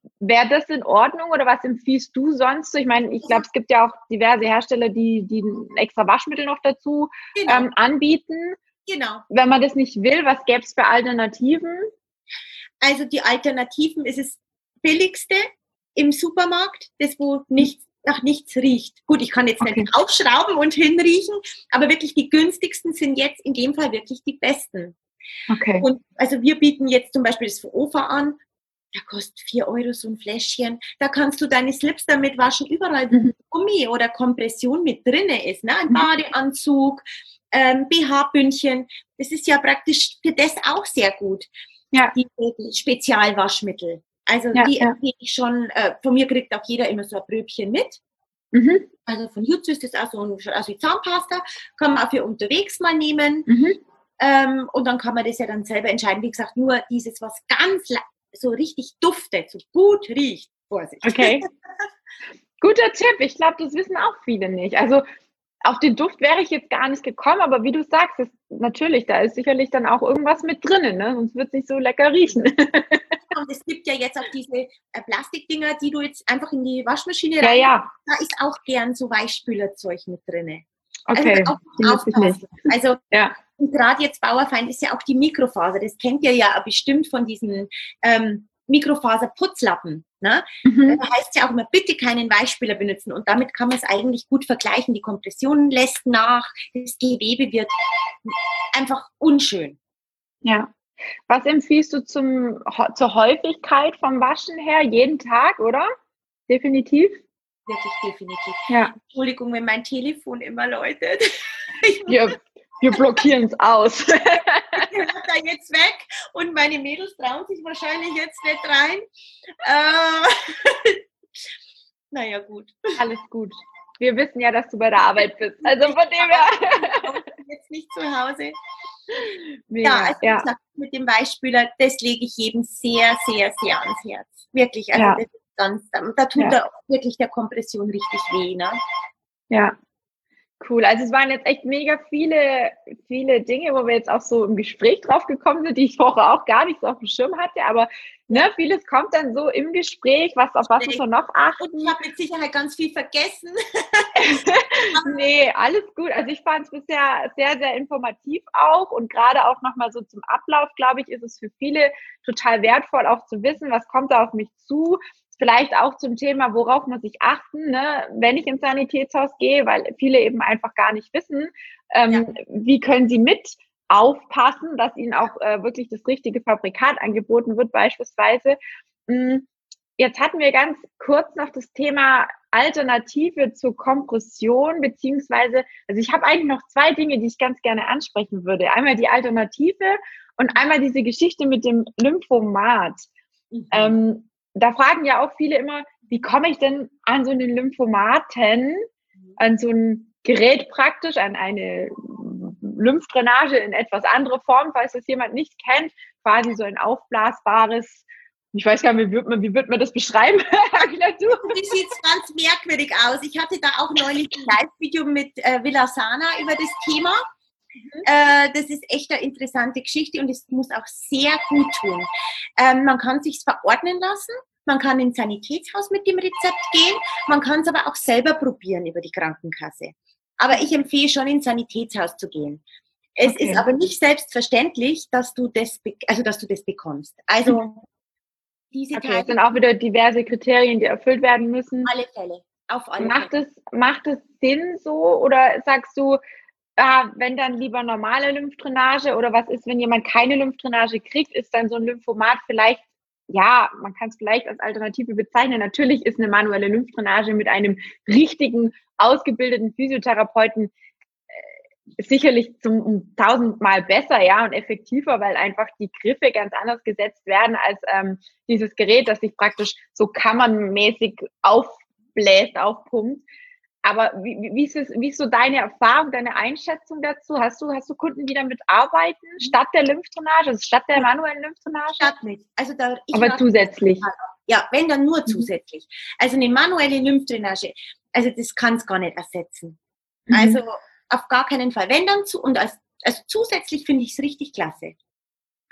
wäre das in Ordnung oder was empfiehlst du sonst? Ich meine, ich glaube, es gibt ja auch diverse Hersteller, die ein extra Waschmittel noch dazu anbieten. Genau. Wenn man das nicht will, was gäbe es für Alternativen? Also die Alternativen ist das billigste im Supermarkt, das wo nach nichts riecht. Gut, ich kann jetzt nicht aufschrauben und hinriechen, aber wirklich die günstigsten sind jetzt in dem Fall wirklich die besten. Okay. Und also wir bieten jetzt zum Beispiel das von OFA an, da kostet 4 Euro so ein Fläschchen, da kannst du deine Slips damit waschen, überall wo Gummi oder Kompression mit drinne ist, ne? Ein Badeanzug, BH-Bündchen, das ist ja praktisch für das auch sehr gut. Ja. Die Spezialwaschmittel. Also die empfehle ich schon, von mir kriegt auch jeder immer so ein Bröbchen mit. Mhm. Also von Jutsu ist das auch so wie Zahnpasta, kann man auch für unterwegs mal nehmen. Und dann kann man das ja dann selber entscheiden. Wie gesagt, nur dieses, was ganz so richtig duftet, so gut riecht. Vorsicht. Okay. Guter Tipp. Ich glaube, das wissen auch viele nicht. Also auf den Duft wäre ich jetzt gar nicht gekommen, aber wie du sagst, natürlich, da ist sicherlich dann auch irgendwas mit drinnen, ne? Sonst wird es nicht so lecker riechen. Und es gibt ja jetzt auch diese Plastikdinger, die du jetzt einfach in die Waschmaschine rein. Ja. Da ist auch gern so Weichspülerzeug mit drin. Okay. Also aufpassen. Also gerade jetzt Bauerfeind ist ja auch die Mikrofaser. Das kennt ihr ja bestimmt von diesen Mikrofaserputzlappen. Ne? Da heißt ja auch immer, bitte keinen Weichspüler benutzen. Und damit kann man es eigentlich gut vergleichen. Die Kompression lässt nach, das Gewebe wird einfach unschön. Ja. Was empfiehlst du zur Häufigkeit vom Waschen her? Jeden Tag, oder? Definitiv? Wirklich definitiv. Ja. Entschuldigung, wenn mein Telefon immer läutet. Wir blockieren es aus. Ich bin da jetzt weg und meine Mädels trauen sich wahrscheinlich jetzt nicht rein. Naja, gut. Alles gut. Wir wissen ja, dass du bei der Arbeit bist. Also von dem her. Jetzt nicht zu Hause. Mega, Wie gesagt, mit dem Weichspüler, das lege ich jedem sehr, sehr, sehr ans Herz. Wirklich, also das ist da tut wirklich der Kompression richtig weh, ne? Ja. Cool. Also es waren jetzt echt mega viele Dinge, wo wir jetzt auch so im Gespräch drauf gekommen sind, die ich vorher auch gar nicht so auf dem Schirm hatte, aber vieles kommt dann so im Gespräch, auf was muss man noch achten. Und ich habe mit Sicherheit ganz viel vergessen. Nee, alles gut. Also ich fand es bisher sehr, sehr informativ auch und gerade auch nochmal so zum Ablauf, glaube ich, ist es für viele total wertvoll auch zu wissen, was kommt da auf mich zu. Vielleicht auch zum Thema, worauf muss ich achten, ne, wenn ich ins Sanitätshaus gehe, weil viele eben einfach gar nicht wissen, wie können sie mit aufpassen, dass ihnen auch wirklich das richtige Fabrikat angeboten wird beispielsweise. Jetzt hatten wir ganz kurz noch das Thema Alternative zur Kompression, beziehungsweise, also ich habe eigentlich noch 2 Dinge, die ich ganz gerne ansprechen würde. Einmal die Alternative und einmal diese Geschichte mit dem Lymphomat. Da fragen ja auch viele immer, wie komme ich denn an so einen Lymphomaten, an so ein Gerät praktisch, an eine Lymphdrainage in etwas andere Form, falls das jemand nicht kennt, quasi so ein aufblasbares, ich weiß gar nicht, wie wird man das beschreiben? Das sieht ganz merkwürdig aus. Ich hatte da auch neulich ein Live-Video mit Vilasana über das Thema. Das ist echt eine interessante Geschichte und es muss auch sehr gut tun. Man kann sich verordnen lassen, man kann ins Sanitätshaus mit dem Rezept gehen, man kann es aber auch selber probieren über die Krankenkasse. Aber ich empfehle schon, ins Sanitätshaus zu gehen. Es ist aber nicht selbstverständlich, dass du das bekommst. Also diese Teile. Es sind auch wieder diverse Kriterien, die erfüllt werden müssen. Auf alle Fälle. Macht es Sinn so oder sagst du, wenn dann lieber normale Lymphdrainage oder was ist, wenn jemand keine Lymphdrainage kriegt, ist dann so ein Lymphomat vielleicht, man kann es vielleicht als Alternative bezeichnen. Natürlich ist eine manuelle Lymphdrainage mit einem richtigen, ausgebildeten Physiotherapeuten sicherlich um 1000-mal besser, und effektiver, weil einfach die Griffe ganz anders gesetzt werden als dieses Gerät, das sich praktisch so kammernmäßig aufbläst, aufpumpt. Aber wie ist so deine Erfahrung, deine Einschätzung dazu? Hast du Kunden, die damit arbeiten, statt der Lymphdrainage, also statt der manuellen Lymphdrainage? Statt nicht. Also aber zusätzlich? Ja, wenn dann nur zusätzlich. Also eine manuelle Lymphdrainage, also das kann es gar nicht ersetzen. Also auf gar keinen Fall. Wenn dann also zusätzlich finde ich es richtig klasse.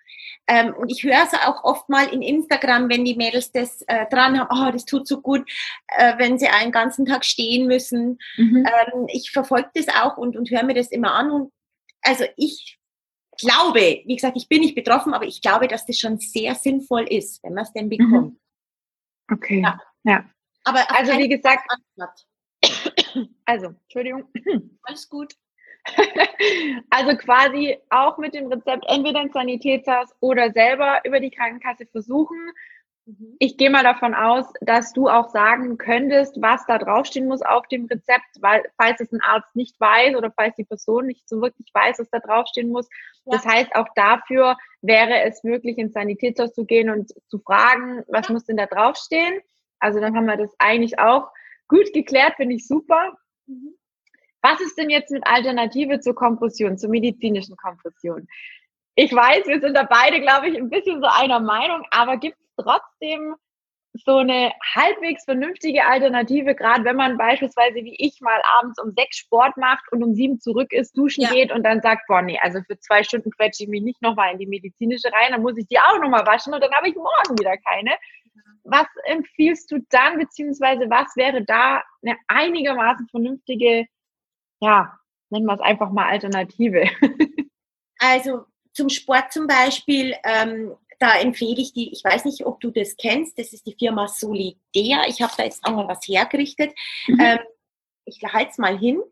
Und ich höre es auch oft mal in Instagram, wenn die Mädels das dran haben, oh, das tut so gut, wenn sie einen ganzen Tag stehen müssen. Ich verfolge das auch und höre mir das immer an. Und also ich glaube, wie gesagt, ich bin nicht betroffen, aber ich glaube, dass das schon sehr sinnvoll ist, wenn man es denn bekommt. Okay, ja. Aber also wie gesagt, Antwort. Also, Entschuldigung. Alles gut. Also quasi auch mit dem Rezept entweder ins Sanitätshaus oder selber über die Krankenkasse versuchen. Ich gehe mal davon aus, dass du auch sagen könntest, was da draufstehen muss auf dem Rezept, weil falls es ein Arzt nicht weiß oder falls die Person nicht so wirklich weiß, was da draufstehen muss. Ja. Das heißt, auch dafür wäre es möglich, ins Sanitätshaus zu gehen und zu fragen, was muss denn da draufstehen? Also dann haben wir das eigentlich auch gut geklärt, finde ich super. Was ist denn jetzt mit Alternative zur Kompression, zur medizinischen Kompression? Ich weiß, wir sind da beide, glaube ich, ein bisschen so einer Meinung, aber gibt es trotzdem so eine halbwegs vernünftige Alternative, gerade wenn man beispielsweise wie ich mal abends um 6 Sport macht und um 7 zurück ist, duschen geht und dann sagt, boah, nee, also für 2 Stunden quetsche ich mich nicht nochmal in die medizinische rein, dann muss ich die auch nochmal waschen und dann habe ich morgen wieder keine. Was empfiehlst du dann, beziehungsweise was wäre da eine einigermaßen vernünftige, ja, nennen wir es einfach mal Alternative? Also zum Sport zum Beispiel, da empfehle ich die, ich weiß nicht, ob du das kennst, das ist die Firma Solidea. Ich habe da jetzt auch mal was hergerichtet. Ich halte es mal hin.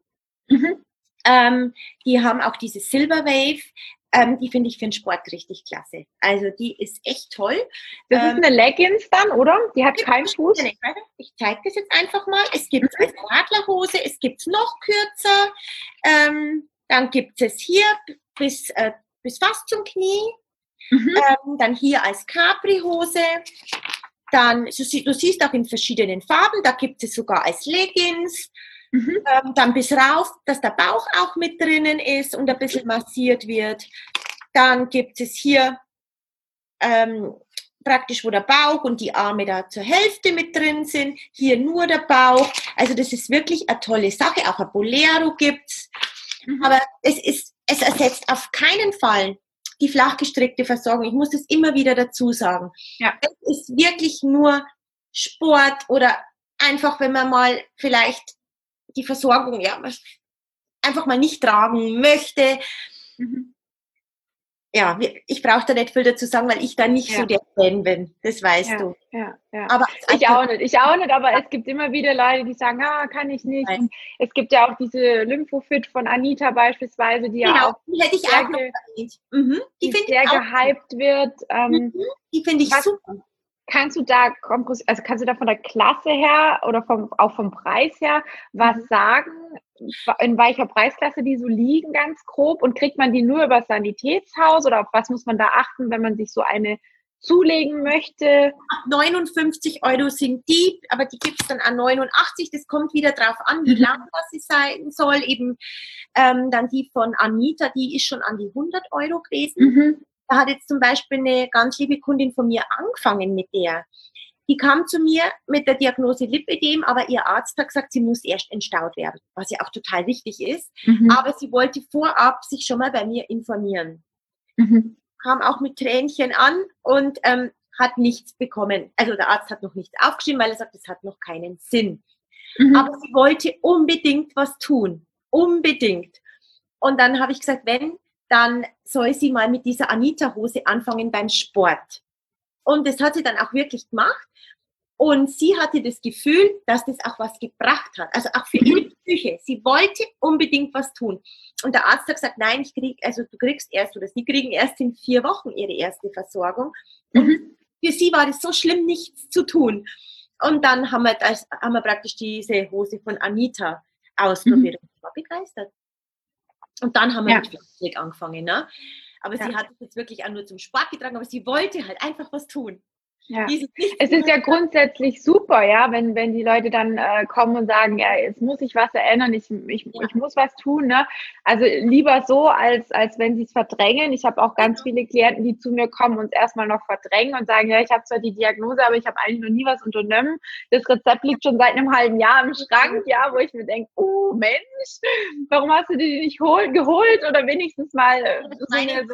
Die haben auch diese Silver Wave. Die finde ich für den Sport richtig klasse. Also die ist echt toll. Das ist eine Leggings dann, oder? Die hat keinen Fuß? Ich zeige das jetzt einfach mal. Es gibt es als Radlerhose, es gibt es noch kürzer. Dann gibt es hier bis fast zum Knie. Dann hier als Capri-Hose. Dann, du siehst auch in verschiedenen Farben, da gibt es sogar als Leggings. Dann bis rauf, dass der Bauch auch mit drinnen ist und ein bisschen massiert wird. Dann gibt es hier praktisch, wo der Bauch und die Arme da zur Hälfte mit drin sind. Hier nur der Bauch. Also das ist wirklich eine tolle Sache. Auch ein Bolero gibt's. Aber es ersetzt auf keinen Fall die flachgestrickte Versorgung. Ich muss das immer wieder dazu sagen. Ja. Es ist wirklich nur Sport oder einfach, wenn man mal vielleicht die Versorgung einfach mal nicht tragen möchte. Ja, ich brauche da nicht viel dazu sagen, weil ich da nicht so der Fan bin. Das weißt du. Ja. Aber ich auch nicht, aber es gibt immer wieder Leute, die sagen, kann ich nicht. Und es gibt ja auch diese Lymphofit von Anita beispielsweise, die ja auch die hätte ich auch noch erwähnt. Die sehr gehypt wird. Die finde ich super. Kannst du da von der Klasse her oder auch vom Preis her was sagen, in welcher Preisklasse die so liegen, ganz grob? Und kriegt man die nur über das Sanitätshaus oder auf was muss man da achten, wenn man sich so eine zulegen möchte? 59 € sind die, aber die gibt es dann an 89. Das kommt wieder drauf an, wie lang das sein soll. Eben dann die von Anita, die ist schon an die 100 € gewesen. Da hat jetzt zum Beispiel eine ganz liebe Kundin von mir angefangen mit der. Die kam zu mir mit der Diagnose Lipödem, aber ihr Arzt hat gesagt, sie muss erst entstaut werden, was ja auch total wichtig ist. Aber sie wollte vorab sich schon mal bei mir informieren. Kam auch mit Tränchen an und hat nichts bekommen. Also der Arzt hat noch nichts aufgeschrieben, weil er sagt, das hat noch keinen Sinn. Aber sie wollte unbedingt was tun. Unbedingt. Und dann habe ich gesagt, dann soll sie mal mit dieser Anita-Hose anfangen beim Sport. Und das hat sie dann auch wirklich gemacht. Und sie hatte das Gefühl, dass das auch was gebracht hat. Also auch für ihre Psyche. Sie wollte unbedingt was tun. Und der Arzt hat gesagt, nein, du kriegst erst, oder sie kriegen erst in 4 Wochen ihre erste Versorgung. Und für sie war das so schlimm, nichts zu tun. Und dann haben wir praktisch diese Hose von Anita ausprobiert. Und ich war begeistert. Und dann haben wir mit Flachstrick angefangen. Ne? Aber sie hat es jetzt wirklich auch nur zum Sport getragen, aber sie wollte halt einfach was tun. Ja. Es ist ja grundsätzlich super, ja, wenn die Leute dann kommen und sagen, ja, jetzt muss ich was erinnern, ich muss was tun, ne? Also lieber so, als wenn sie es verdrängen. Ich habe auch ganz viele Klienten, die zu mir kommen und es erstmal noch verdrängen und sagen, ja, ich habe zwar die Diagnose, aber ich habe eigentlich noch nie was unternommen. Das Rezept liegt schon seit einem halben Jahr im Schrank, ja, wo ich mir denke, oh Mensch, warum hast du die nicht geholt oder wenigstens mal so eine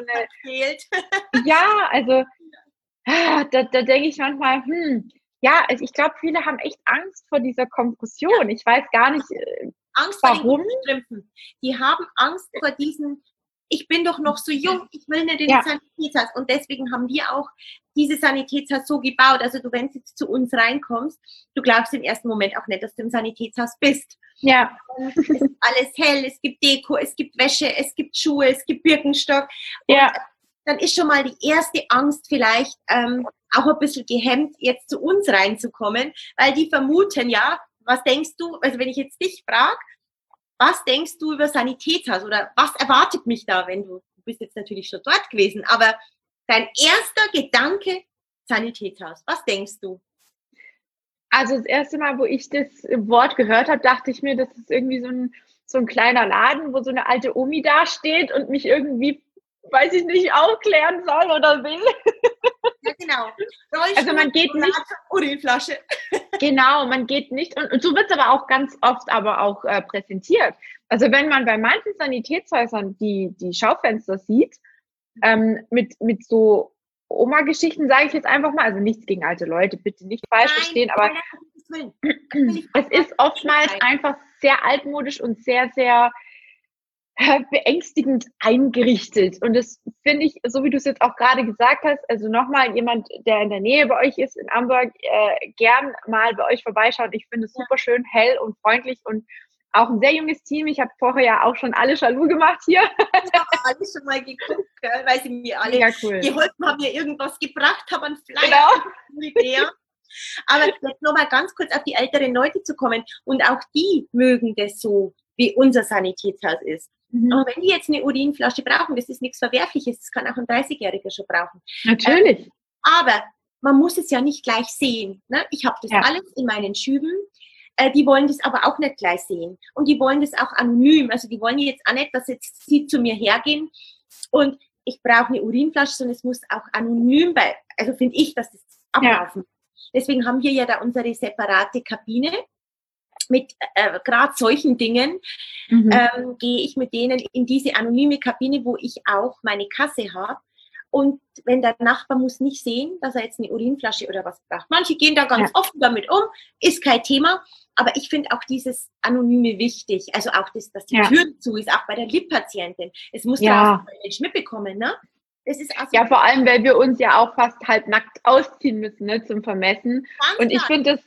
ja, also da denke ich manchmal, ja, also ich glaube, viele haben echt Angst vor dieser Kompression. Ich weiß gar nicht, Angst warum. Vor den Strümpfen. Die haben Angst vor diesen, ich bin doch noch so jung, ich will nicht in den Sanitätshaus. Und deswegen haben wir auch diese Sanitätshaus so gebaut. Also du, wenn du jetzt zu uns reinkommst, du glaubst im ersten Moment auch nicht, dass du im Sanitätshaus bist. Ja. Und es ist alles hell, es gibt Deko, es gibt Wäsche, es gibt Schuhe, es gibt Birkenstock. Ja. Dann ist schon mal die erste Angst vielleicht auch ein bisschen gehemmt, jetzt zu uns reinzukommen, weil die vermuten, ja, was denkst du, also wenn ich jetzt dich frage, was denkst du über Sanitätshaus oder was erwartet mich da, wenn du bist jetzt natürlich schon dort gewesen, aber dein erster Gedanke, Sanitätshaus, was denkst du? Also das erste Mal, wo ich das Wort gehört habe, dachte ich mir, das ist irgendwie so ein kleiner Laden, wo so eine alte Omi dasteht und mich irgendwie, weiß ich nicht, aufklären soll oder will. Ja, genau. Also man geht nicht. Urinflasche. Genau, man geht nicht. Und so wird es aber auch ganz oft auch präsentiert. Also wenn man bei manchen Sanitätshäusern die Schaufenster sieht, mit so Oma-Geschichten, sage ich jetzt einfach mal, also nichts gegen alte Leute, bitte nicht falsch verstehen, aber es ist oftmals einfach sehr altmodisch und sehr, sehr beängstigend eingerichtet. Und das finde ich, so wie du es jetzt auch gerade gesagt hast, also nochmal jemand, der in der Nähe bei euch ist, in Amberg, gern mal bei euch vorbeischaut. Ich finde es super schön, hell und freundlich und auch ein sehr junges Team. Ich habe vorher ja auch schon alle jaloux gemacht hier. Ich habe alles schon mal geguckt, gell, weil sie mir alle geholfen haben, mir irgendwas gebracht haben, einen Flyer. Genau. Aber jetzt nochmal ganz kurz auf die älteren Leute zu kommen. Und auch die mögen das so, wie unser Sanitätshaus ist. Aber wenn die jetzt eine Urinflasche brauchen, das ist nichts Verwerfliches, das kann auch ein 30-Jähriger schon brauchen. Natürlich. Aber man muss es ja nicht gleich sehen. Ne? Ich habe das alles in meinen Schüben. Die wollen das aber auch nicht gleich sehen. Und die wollen das auch anonym. Also die wollen jetzt auch nicht, dass jetzt sie zu mir hergehen und ich brauche eine Urinflasche, sondern es muss auch anonym also finde ich, dass das ablaufen. Deswegen haben wir ja da unsere separate Kabine. Mit gerade solchen Dingen gehe ich mit denen in diese anonyme Kabine, wo ich auch meine Kasse habe. Und wenn der Nachbar muss nicht sehen, dass er jetzt eine Urinflasche oder was braucht. Manche gehen da ganz offen damit um, ist kein Thema. Aber ich finde auch dieses Anonyme wichtig. Also auch das, dass die Tür zu ist, auch bei der Lip-Patientin. Es muss ja auch Mensch mitbekommen, ne? Das ist also vor allem, weil wir uns ja auch fast halbnackt ausziehen müssen, ne, zum Vermessen. Und ich finde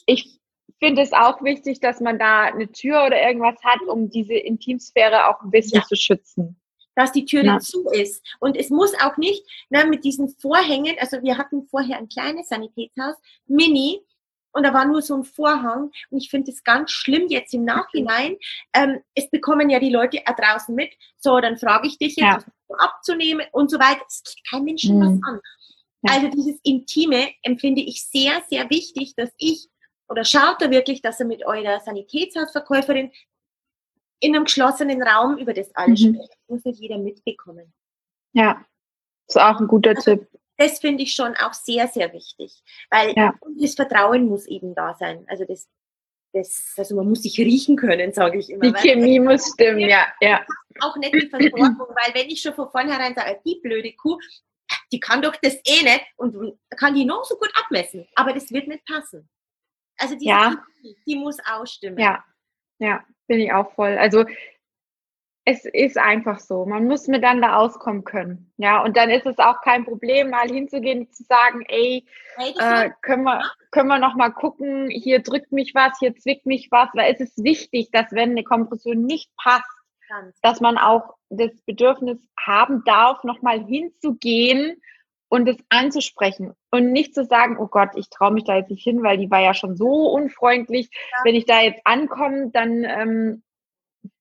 es auch wichtig, dass man da eine Tür oder irgendwas hat, um diese Intimsphäre auch ein bisschen zu schützen. Dass die Tür zu ist. Und es muss auch nicht mit diesen Vorhängen, also wir hatten vorher ein kleines Sanitätshaus, mini, und da war nur so ein Vorhang. Und ich finde es ganz schlimm jetzt im Nachhinein. Es bekommen ja die Leute draußen mit. So, dann frage ich dich jetzt, abzunehmen und so weiter. Es geht kein Menschen was an. Ja. Also dieses Intime empfinde ich sehr, sehr wichtig, dass oder schaut da wirklich, dass ihr mit eurer Sanitätshausverkäuferin in einem geschlossenen Raum über das alles spricht. Das muss nicht jeder mitbekommen. Ja, das ist auch ein guter Tipp. Das finde ich schon auch sehr, sehr wichtig. Weil das Vertrauen muss eben da sein. Also also man muss sich riechen können, sage ich immer. Die Chemie muss stimmen, ja. Auch nicht die Versorgung, weil wenn ich schon von vornherein sage, die blöde Kuh, die kann doch das nicht und kann die noch so gut abmessen. Aber das wird nicht passen. Also die muss ausstimmen. Ja, bin ich auch voll. Also es ist einfach so. Man muss miteinander auskommen können. Ja, und dann ist es auch kein Problem, mal hinzugehen und zu sagen, können wir noch mal gucken, hier drückt mich was, hier zwickt mich was, weil es ist wichtig, dass wenn eine Kompression nicht passt, dass man auch das Bedürfnis haben darf, noch mal hinzugehen und es anzusprechen und nicht zu sagen, oh Gott, ich traue mich da jetzt nicht hin, weil die war ja schon so unfreundlich. Wenn ich da jetzt ankomme, dann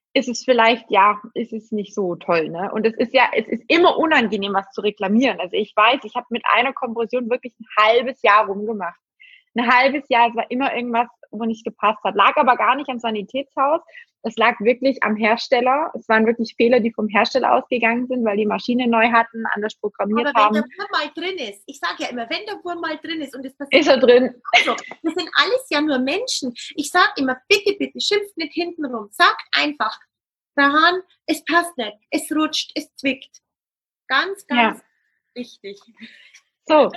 ist es vielleicht, ja, ist es nicht so toll, ne? Und es ist immer unangenehm, was zu reklamieren. Also ich weiß, ich habe mit einer Kompression wirklich ein halbes Jahr rumgemacht. Ein halbes Jahr, es war immer irgendwas, wo nicht gepasst hat. Lag aber gar nicht am Sanitätshaus. Es lag wirklich am Hersteller. Es waren wirklich Fehler, die vom Hersteller ausgegangen sind, weil die Maschine neu hatten, anders programmiert aber haben. wenn der Wurm mal drin ist, ich sage ja immer, wenn der Wurm mal drin ist und es passiert, Ist er drin? also, wir sind alles ja nur Menschen. Ich sage immer, bitte, bitte, schimpft nicht hinten rum. Sagt einfach, Frau Hahn, es passt nicht, es rutscht, es zwickt. Ganz, ganz wichtig. So.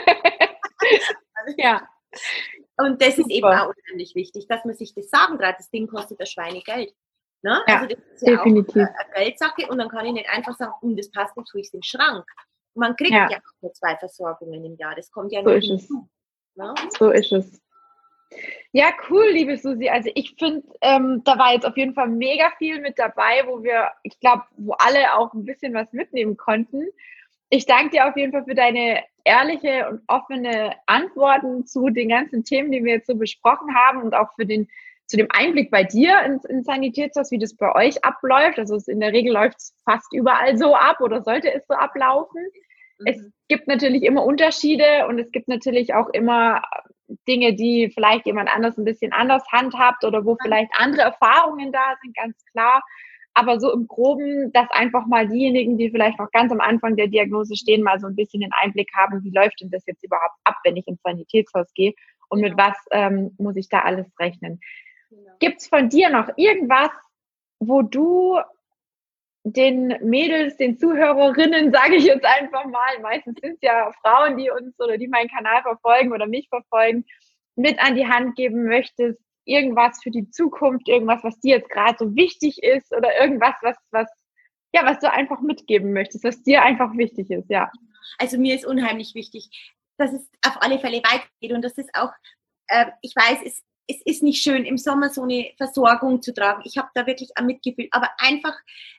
Ja. Und das ist Super. eben auch unheimlich wichtig, dass man sich das sagen traut. Das Ding kostet das Schweinegeld. Ne? Ja, also das ist ja definitiv. auch eine Geldsache und dann kann ich nicht einfach sagen, das passt nicht, tue ich es im Schrank. Und man kriegt ja auch nur 2 Versorgungen im Jahr. Das kommt ja So noch ist es. hinzu. Ne? So ist es. Ja, cool, liebe Susi. Also ich finde, da war jetzt auf jeden Fall mega viel mit dabei, ich glaube, wo alle auch ein bisschen was mitnehmen konnten. Ich danke dir auf jeden Fall für deine ehrliche und offene Antworten zu den ganzen Themen, die wir jetzt so besprochen haben und auch zu dem Einblick bei dir ins Sanitätshaus, wie das bei euch abläuft. Also in der Regel läuft es fast überall so ab oder sollte es so ablaufen. Es gibt natürlich immer Unterschiede und es gibt natürlich auch immer Dinge, die vielleicht jemand anders ein bisschen anders handhabt oder wo vielleicht andere Erfahrungen da sind, ganz klar. Aber so im Groben, dass einfach mal diejenigen, die vielleicht noch ganz am Anfang der Diagnose stehen, mal so ein bisschen den Einblick haben, wie läuft denn das jetzt überhaupt ab, wenn ich ins Sanitätshaus gehe und mit was muss ich da alles rechnen. Gibt es von dir noch irgendwas, wo du den Mädels, den Zuhörerinnen, sage ich jetzt einfach mal, meistens sind es ja Frauen, die uns oder die meinen Kanal verfolgen oder mich verfolgen, mit an die Hand geben möchtest, irgendwas für die Zukunft, irgendwas, was dir jetzt gerade so wichtig ist oder irgendwas, was du einfach mitgeben möchtest, was dir einfach wichtig ist, ja. Also mir ist unheimlich wichtig, dass es auf alle Fälle weitergeht und das ist auch, ich weiß, es ist nicht schön, im Sommer so eine Versorgung zu tragen. Ich habe da wirklich ein Mitgefühl, aber einfach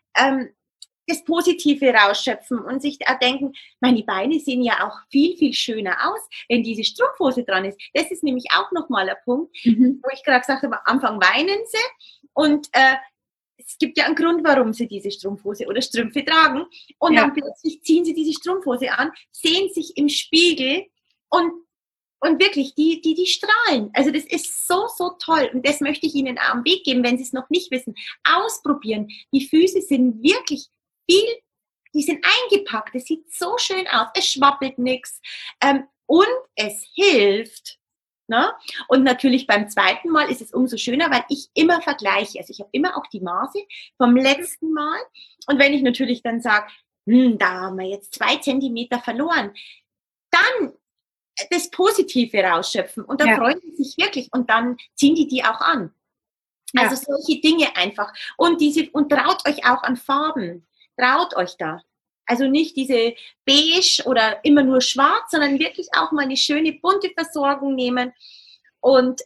das Positive rausschöpfen und sich da denken, meine Beine sehen ja auch viel, viel schöner aus, wenn diese Strumpfhose dran ist. Das ist nämlich auch nochmal ein Punkt, wo ich gerade gesagt habe, am Anfang weinen sie und es gibt ja einen Grund, warum sie diese Strumpfhose oder Strümpfe tragen und dann plötzlich ziehen sie diese Strumpfhose an, sehen sich im Spiegel und wirklich, die strahlen. Also das ist so, so toll. Und das möchte ich Ihnen auch am Weg geben, wenn Sie es noch nicht wissen. Ausprobieren. Die Füße sind wirklich die sind eingepackt. Es sieht so schön aus. Es schwappelt nichts. Und es hilft. Ne? Und natürlich beim zweiten Mal ist es umso schöner, weil ich immer vergleiche. Also ich habe immer auch die Maße vom letzten Mal. Und wenn ich natürlich dann sage, da haben wir jetzt 2 Zentimeter verloren, dann das Positive rausschöpfen und dann freuen die sich wirklich und dann ziehen die auch an. Also solche Dinge einfach. Und traut euch auch an Farben. Traut euch da. Also nicht diese beige oder immer nur schwarz, sondern wirklich auch mal eine schöne bunte Versorgung nehmen. Und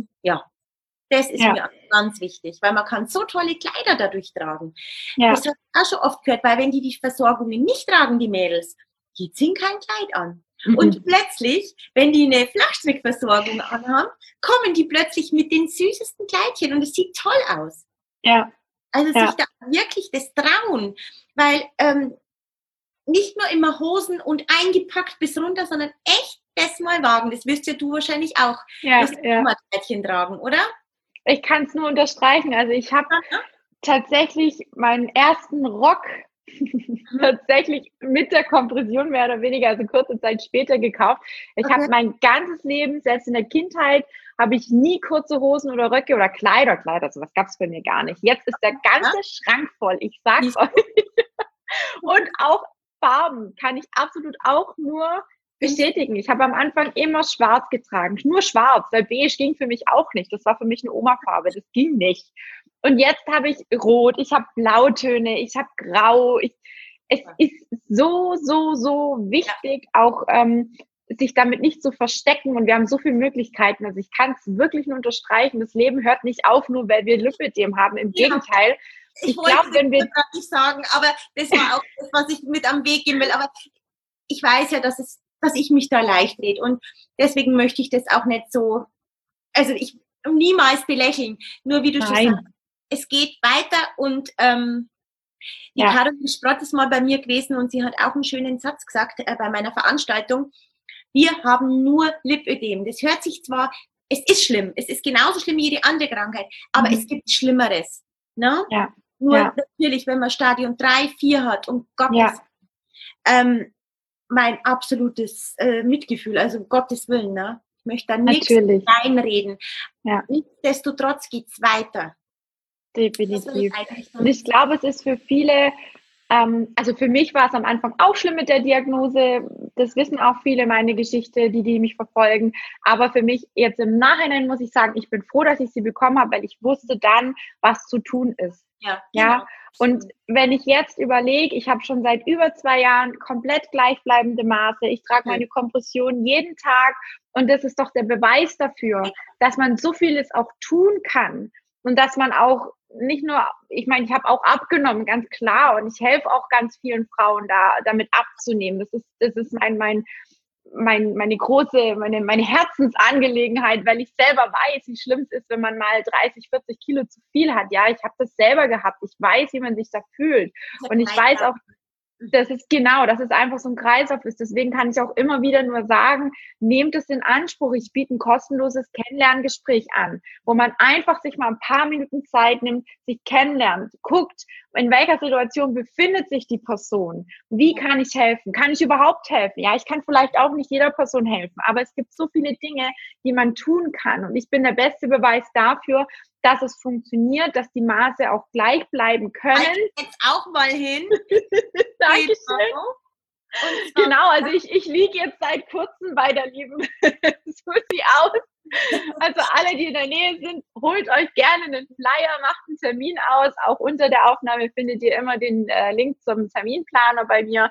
das ist mir ganz wichtig, weil man kann so tolle Kleider dadurch tragen. Das habe ich auch schon oft gehört, weil wenn die Versorgungen nicht tragen, die Mädels, die ziehen kein Kleid an. Und plötzlich, wenn die eine Flachstrickversorgung anhaben, kommen die plötzlich mit den süßesten Kleidchen und es sieht toll aus. Ja. Also sich da wirklich das trauen, weil nicht nur immer Hosen und eingepackt bis runter, sondern echt das mal wagen. Das wirst ja du wahrscheinlich auch. Das Kleidchen tragen, oder? Ich kann es nur unterstreichen. Also ich habe tatsächlich meinen ersten Rock tatsächlich mit der Kompression mehr oder weniger, also kurze Zeit später gekauft. Ich habe mein ganzes Leben, selbst in der Kindheit, habe ich nie kurze Hosen oder Röcke oder Kleider, sowas gab es bei mir gar nicht. Jetzt ist der ganze Schrank voll, ich sag's euch. Und auch Farben kann ich absolut auch nur bestätigen. Ich habe am Anfang immer schwarz getragen, nur schwarz, weil beige ging für mich auch nicht. Das war für mich eine Oma-Farbe, das ging nicht. Und jetzt habe ich Rot, ich habe Blautöne, ich habe Grau. Es ist so, so, so wichtig, auch sich damit nicht zu verstecken. Und wir haben so viele Möglichkeiten. Also ich kann es wirklich nur unterstreichen. Das Leben hört nicht auf, nur weil wir Lipödem haben. Im Gegenteil. Ich wollte das nicht sagen, aber das war auch das, was ich mit am Weg geben will. Aber ich weiß ja, dass ich mich da leicht rede. Und deswegen möchte ich das auch nicht so, also niemals belächeln. Nur wie du schon sagst, es geht weiter und die Ja. Caroline Sprott ist mal bei mir gewesen und sie hat auch einen schönen Satz gesagt bei meiner Veranstaltung. Wir haben nur Lipödem. Das hört sich zwar, es ist schlimm, es ist genauso schlimm wie jede andere Krankheit, aber es gibt Schlimmeres. Ne? Ja. Nur natürlich, wenn man Stadium 3, 4 hat, um Gottes mein absolutes Mitgefühl, also um Gottes Willen. Ne? Ich möchte da nichts reinreden. Ja. Nichtsdestotrotz geht es weiter. Definitiv. Und ich glaube, es ist für viele, also für mich war es am Anfang auch schlimm mit der Diagnose. Das wissen auch viele, meine Geschichte, die mich verfolgen. Aber für mich jetzt im Nachhinein muss ich sagen, ich bin froh, dass ich sie bekommen habe, weil ich wusste dann, was zu tun ist. Ja. Ja. Und wenn ich jetzt überlege, ich habe schon seit über 2 Jahren komplett gleichbleibende Maße. Ich trage meine Kompression jeden Tag. Und das ist doch der Beweis dafür, dass man so vieles auch tun kann. Und dass man auch nicht nur, ich meine, ich habe auch abgenommen, ganz klar. Und ich helfe auch ganz vielen Frauen damit abzunehmen. Das ist meine große, meine Herzensangelegenheit, weil ich selber weiß, wie schlimm es ist, wenn man mal 30, 40 Kilo zu viel hat. Ja, ich habe das selber gehabt. Ich weiß, wie man sich da fühlt. Und ich weiß auch, das ist einfach so ein Kreislauf ist. Deswegen kann ich auch immer wieder nur sagen, nehmt es in Anspruch. Ich biete ein kostenloses Kennenlerngespräch an, wo man einfach sich mal ein paar Minuten Zeit nimmt, sich kennenlernt, guckt, in welcher Situation befindet sich die Person? Wie kann ich helfen? Kann ich überhaupt helfen? Ja, ich kann vielleicht auch nicht jeder Person helfen, aber es gibt so viele Dinge, die man tun kann. Und ich bin der beste Beweis dafür, dass es funktioniert, dass die Maße auch gleich bleiben können. Also jetzt auch mal hin. Dankeschön. Genau, also ich liege jetzt seit kurzem bei der lieben Susi aus. Also alle, die in der Nähe sind, holt euch gerne einen Flyer, macht einen Termin aus. Auch unter der Aufnahme findet ihr immer den Link zum Terminplaner bei mir.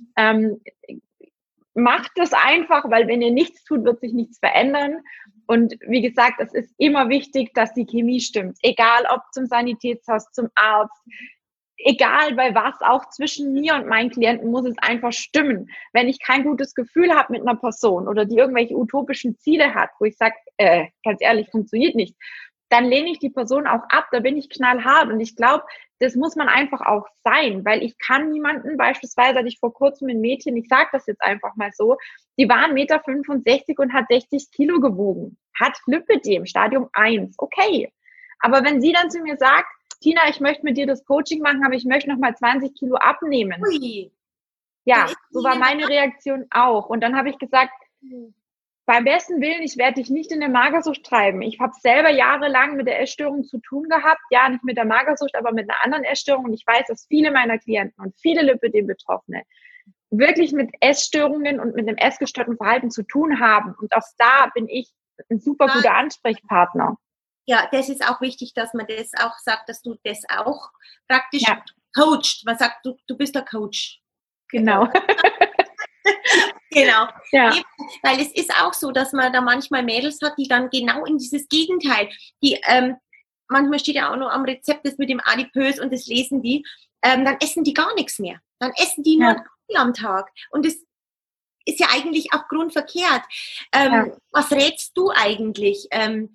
Macht das einfach, weil wenn ihr nichts tut, wird sich nichts verändern. Und wie gesagt, es ist immer wichtig, dass die Chemie stimmt. Egal ob zum Sanitätshaus, zum Arzt, egal bei was, auch zwischen mir und meinen Klienten muss es einfach stimmen. Wenn ich kein gutes Gefühl habe mit einer Person oder die irgendwelche utopischen Ziele hat, wo ich sage, ganz ehrlich, funktioniert nicht, dann lehne ich die Person auch ab, da bin ich knallhart. Und ich glaube, das muss man einfach auch sein, weil ich kann niemanden, beispielsweise hatte ich vor kurzem ein Mädchen, ich sage das jetzt einfach mal so, die war 1,65 Meter und hat 60 Kilo gewogen, hat Lipödem, Stadium 1, okay. Aber wenn sie dann zu mir sagt, Tina, ich möchte mit dir das Coaching machen, aber ich möchte noch mal 20 Kilo abnehmen. Ui. Ja, so war meine Reaktion auch. Und dann habe ich gesagt, beim besten Willen, ich werde dich nicht in der Magersucht treiben. Ich habe selber jahrelang mit der Essstörung zu tun gehabt. Ja, nicht mit der Magersucht, aber mit einer anderen Essstörung. Und ich weiß, dass viele meiner Klienten und viele Lipödem-Betroffene wirklich mit Essstörungen und mit einem essgestörten Verhalten zu tun haben. Und auch da bin ich ein super guter Ansprechpartner. Ja, das ist auch wichtig, dass man das auch sagt, dass du das auch praktisch coacht. Man sagt, du bist der Coach. Genau. Genau. Ja. Weil es ist auch so, dass man da manchmal Mädels hat, die dann genau in dieses Gegenteil, die manchmal steht ja auch noch am Rezept das mit dem Adipös und das lesen die, dann essen die gar nichts mehr. Dann essen die nur ein Apfel am Tag. Und das ist ja eigentlich auch grundverkehrt. Was rätst du eigentlich?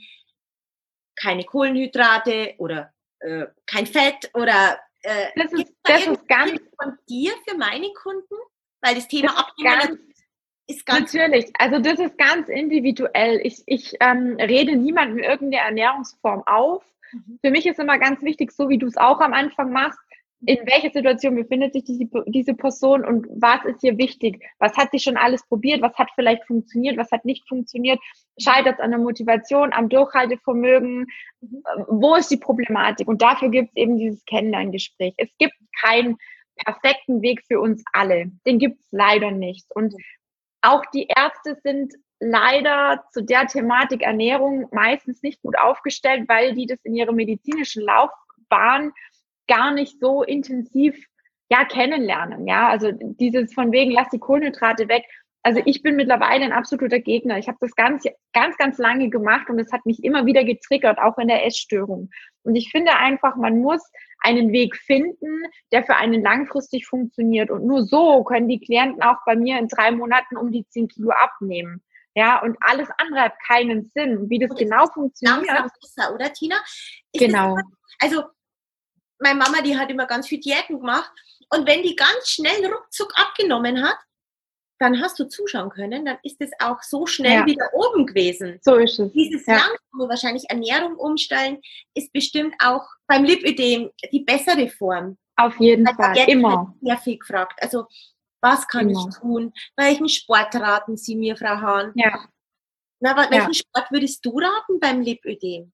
Keine Kohlenhydrate oder kein Fett oder das ist ganz von dir für meine Kunden? Weil das Thema Abnehmen ist ganz... Natürlich, also das ist ganz individuell. Ich rede niemandem irgendeine Ernährungsform auf. Für mich ist immer ganz wichtig, so wie du es auch am Anfang machst, in welcher Situation befindet sich diese Person und was ist hier wichtig? Was hat sie schon alles probiert? Was hat vielleicht funktioniert? Was hat nicht funktioniert? Scheitert es an der Motivation, am Durchhaltevermögen? Wo ist die Problematik? Und dafür gibt es eben dieses Kennenlerngespräch. Es gibt keinen perfekten Weg für uns alle. Den gibt es leider nicht. Und auch die Ärzte sind leider zu der Thematik Ernährung meistens nicht gut aufgestellt, weil die das in ihrer medizinischen Laufbahn gar nicht so intensiv kennenlernen. Ja, also dieses von wegen, lass die Kohlenhydrate weg. Also ich bin mittlerweile ein absoluter Gegner. Ich habe das ganz, ganz lange gemacht und es hat mich immer wieder getriggert, auch in der Essstörung. Und ich finde einfach, man muss einen Weg finden, der für einen langfristig funktioniert. Und nur so können die Klienten auch bei mir in 3 Monaten um die 10 Kilo abnehmen. Ja, und alles andere hat keinen Sinn. Wie das genau funktioniert. Langsam besser, oder Tina? Genau. Also meine Mama, die hat immer ganz viel Diäten gemacht. Und wenn die ganz schnell ruckzuck abgenommen hat, dann hast du zuschauen können, dann ist es auch so schnell wieder oben gewesen. So ist es. Dieses langsame, wahrscheinlich Ernährung umstellen, ist bestimmt auch beim Lipödem die bessere Form. Auf jeden Fall, immer. Sehr viel gefragt. Also, was kann ich tun? Welchen Sport raten Sie mir, Frau Hahn? Ja. Na, welchen Sport würdest du raten beim Lipödem?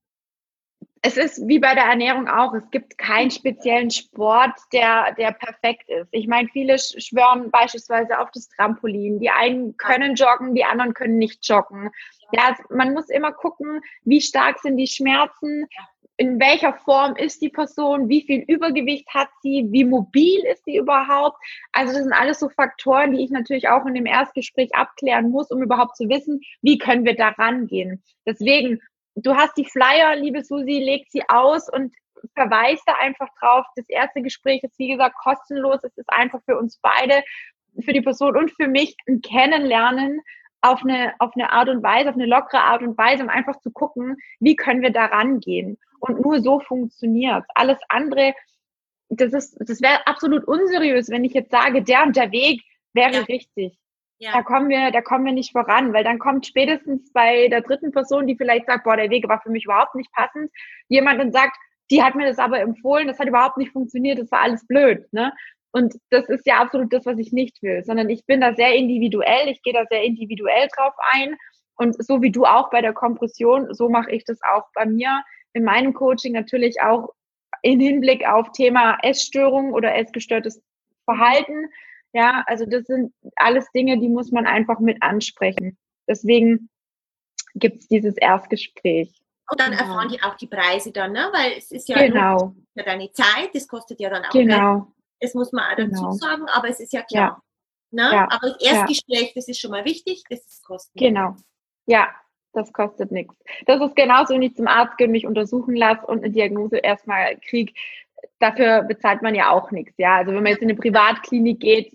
Es ist wie bei der Ernährung auch. Es gibt keinen speziellen Sport, der perfekt ist. Ich meine, viele schwören beispielsweise auf das Trampolin. Die einen können joggen, die anderen können nicht joggen. Ja, man muss immer gucken, wie stark sind die Schmerzen, in welcher Form ist die Person, wie viel Übergewicht hat sie, wie mobil ist sie überhaupt. Also das sind alles so Faktoren, die ich natürlich auch in dem Erstgespräch abklären muss, um überhaupt zu wissen, wie können wir da rangehen. Deswegen, du hast die Flyer, liebe Susi, legt sie aus und verweist da einfach drauf. Das erste Gespräch ist, wie gesagt, kostenlos. Es ist einfach für uns beide, für die Person und für mich ein Kennenlernen auf eine Art und Weise, auf eine lockere Art und Weise, um einfach zu gucken, wie können wir da rangehen. Und nur so funktioniert. Alles andere, das wäre absolut unseriös, wenn ich jetzt sage, der und der Weg wäre richtig. Ja. Da kommen wir nicht voran, weil dann kommt spätestens bei der dritten Person, die vielleicht sagt, boah, der Weg war für mich überhaupt nicht passend, jemand und sagt, die hat mir das aber empfohlen, das hat überhaupt nicht funktioniert, das war alles blöd, ne? Und das ist ja absolut das, was ich nicht will, sondern ich bin da sehr individuell, ich gehe da sehr individuell drauf ein und so wie du auch bei der Kompression, so mache ich das auch bei mir in meinem Coaching natürlich auch im Hinblick auf Thema Essstörung oder essgestörtes Verhalten. Ja, also das sind alles Dinge, die muss man einfach mit ansprechen. Deswegen gibt es dieses Erstgespräch. Und dann erfahren die auch die Preise dann, ne? Weil es ist ja deine Zeit, das kostet ja dann auch Geld. Das muss man auch dazu sagen, aber es ist ja klar. Ne? Ja. Aber das Erstgespräch, das ist schon mal wichtig, das ist kostenlos. Genau, ja. Das kostet nichts. Das ist genauso, wenn ich zum Arzt gehe und mich untersuchen lasse und eine Diagnose erstmal kriege. Dafür bezahlt man ja auch nichts. Ja, also wenn man jetzt in eine Privatklinik geht,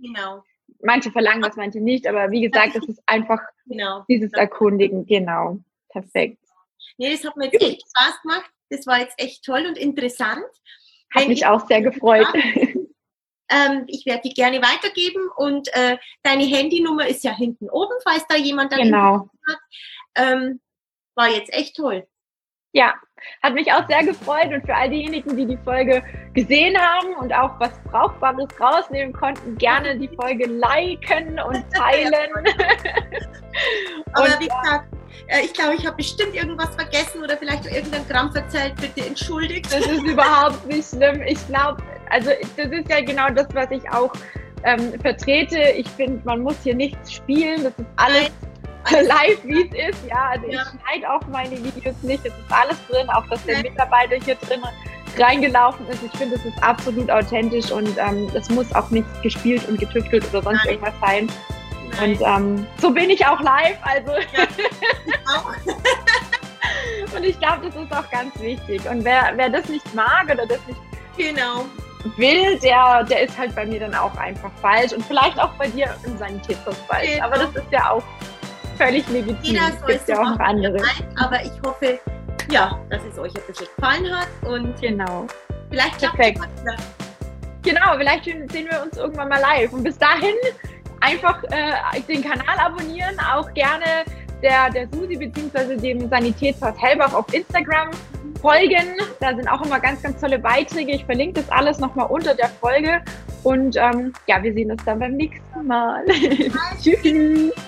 manche verlangen das, manche nicht. Aber wie gesagt, das ist einfach dieses Erkundigen. Genau, perfekt. Nee, das hat mir jetzt echt Spaß gemacht. Das war jetzt echt toll und interessant. Hat mich auch sehr gefreut. Ich werde die gerne weitergeben und deine Handynummer ist ja hinten oben, falls da jemand dann hat. War jetzt echt toll. Ja, hat mich auch sehr gefreut und für all diejenigen, die die Folge gesehen haben und auch was Brauchbares rausnehmen konnten, gerne die Folge liken und teilen. Aber wie gesagt, ich glaube, ich habe bestimmt irgendwas vergessen oder vielleicht irgendein Krampf erzählt. Bitte entschuldigt. Das ist überhaupt nicht schlimm. Ich glaube, also das ist ja genau das, was ich auch vertrete. Ich finde, man muss hier nichts spielen. Das ist alles live, wie es ist. Ja, also ich schneide auch meine Videos nicht. Es ist alles drin, auch dass der Mitarbeiter hier drin reingelaufen ist. Ich finde, es ist absolut authentisch und es muss auch nicht gespielt und getüftelt oder sonst irgendwas sein. Und so bin ich auch live, also und ich glaube, das ist auch ganz wichtig. Und wer das nicht mag oder das nicht will, der ist halt bei mir dann auch einfach falsch und vielleicht auch bei dir im Sanitätshaus falsch. Aber das ist ja auch völlig legitim. Jeder soll es ja auch noch andere. Aber ich hoffe, dass es euch ein bisschen gefallen hat und vielleicht perfekt. Genau, vielleicht sehen wir uns irgendwann mal live. Und bis dahin einfach den Kanal abonnieren, auch gerne der Susi bzw. dem Sanitätshaus Hellbach auf Instagram folgen. Da sind auch immer ganz, ganz tolle Beiträge. Ich verlinke das alles nochmal unter der Folge. Und wir sehen uns dann beim nächsten Mal. Tschüss.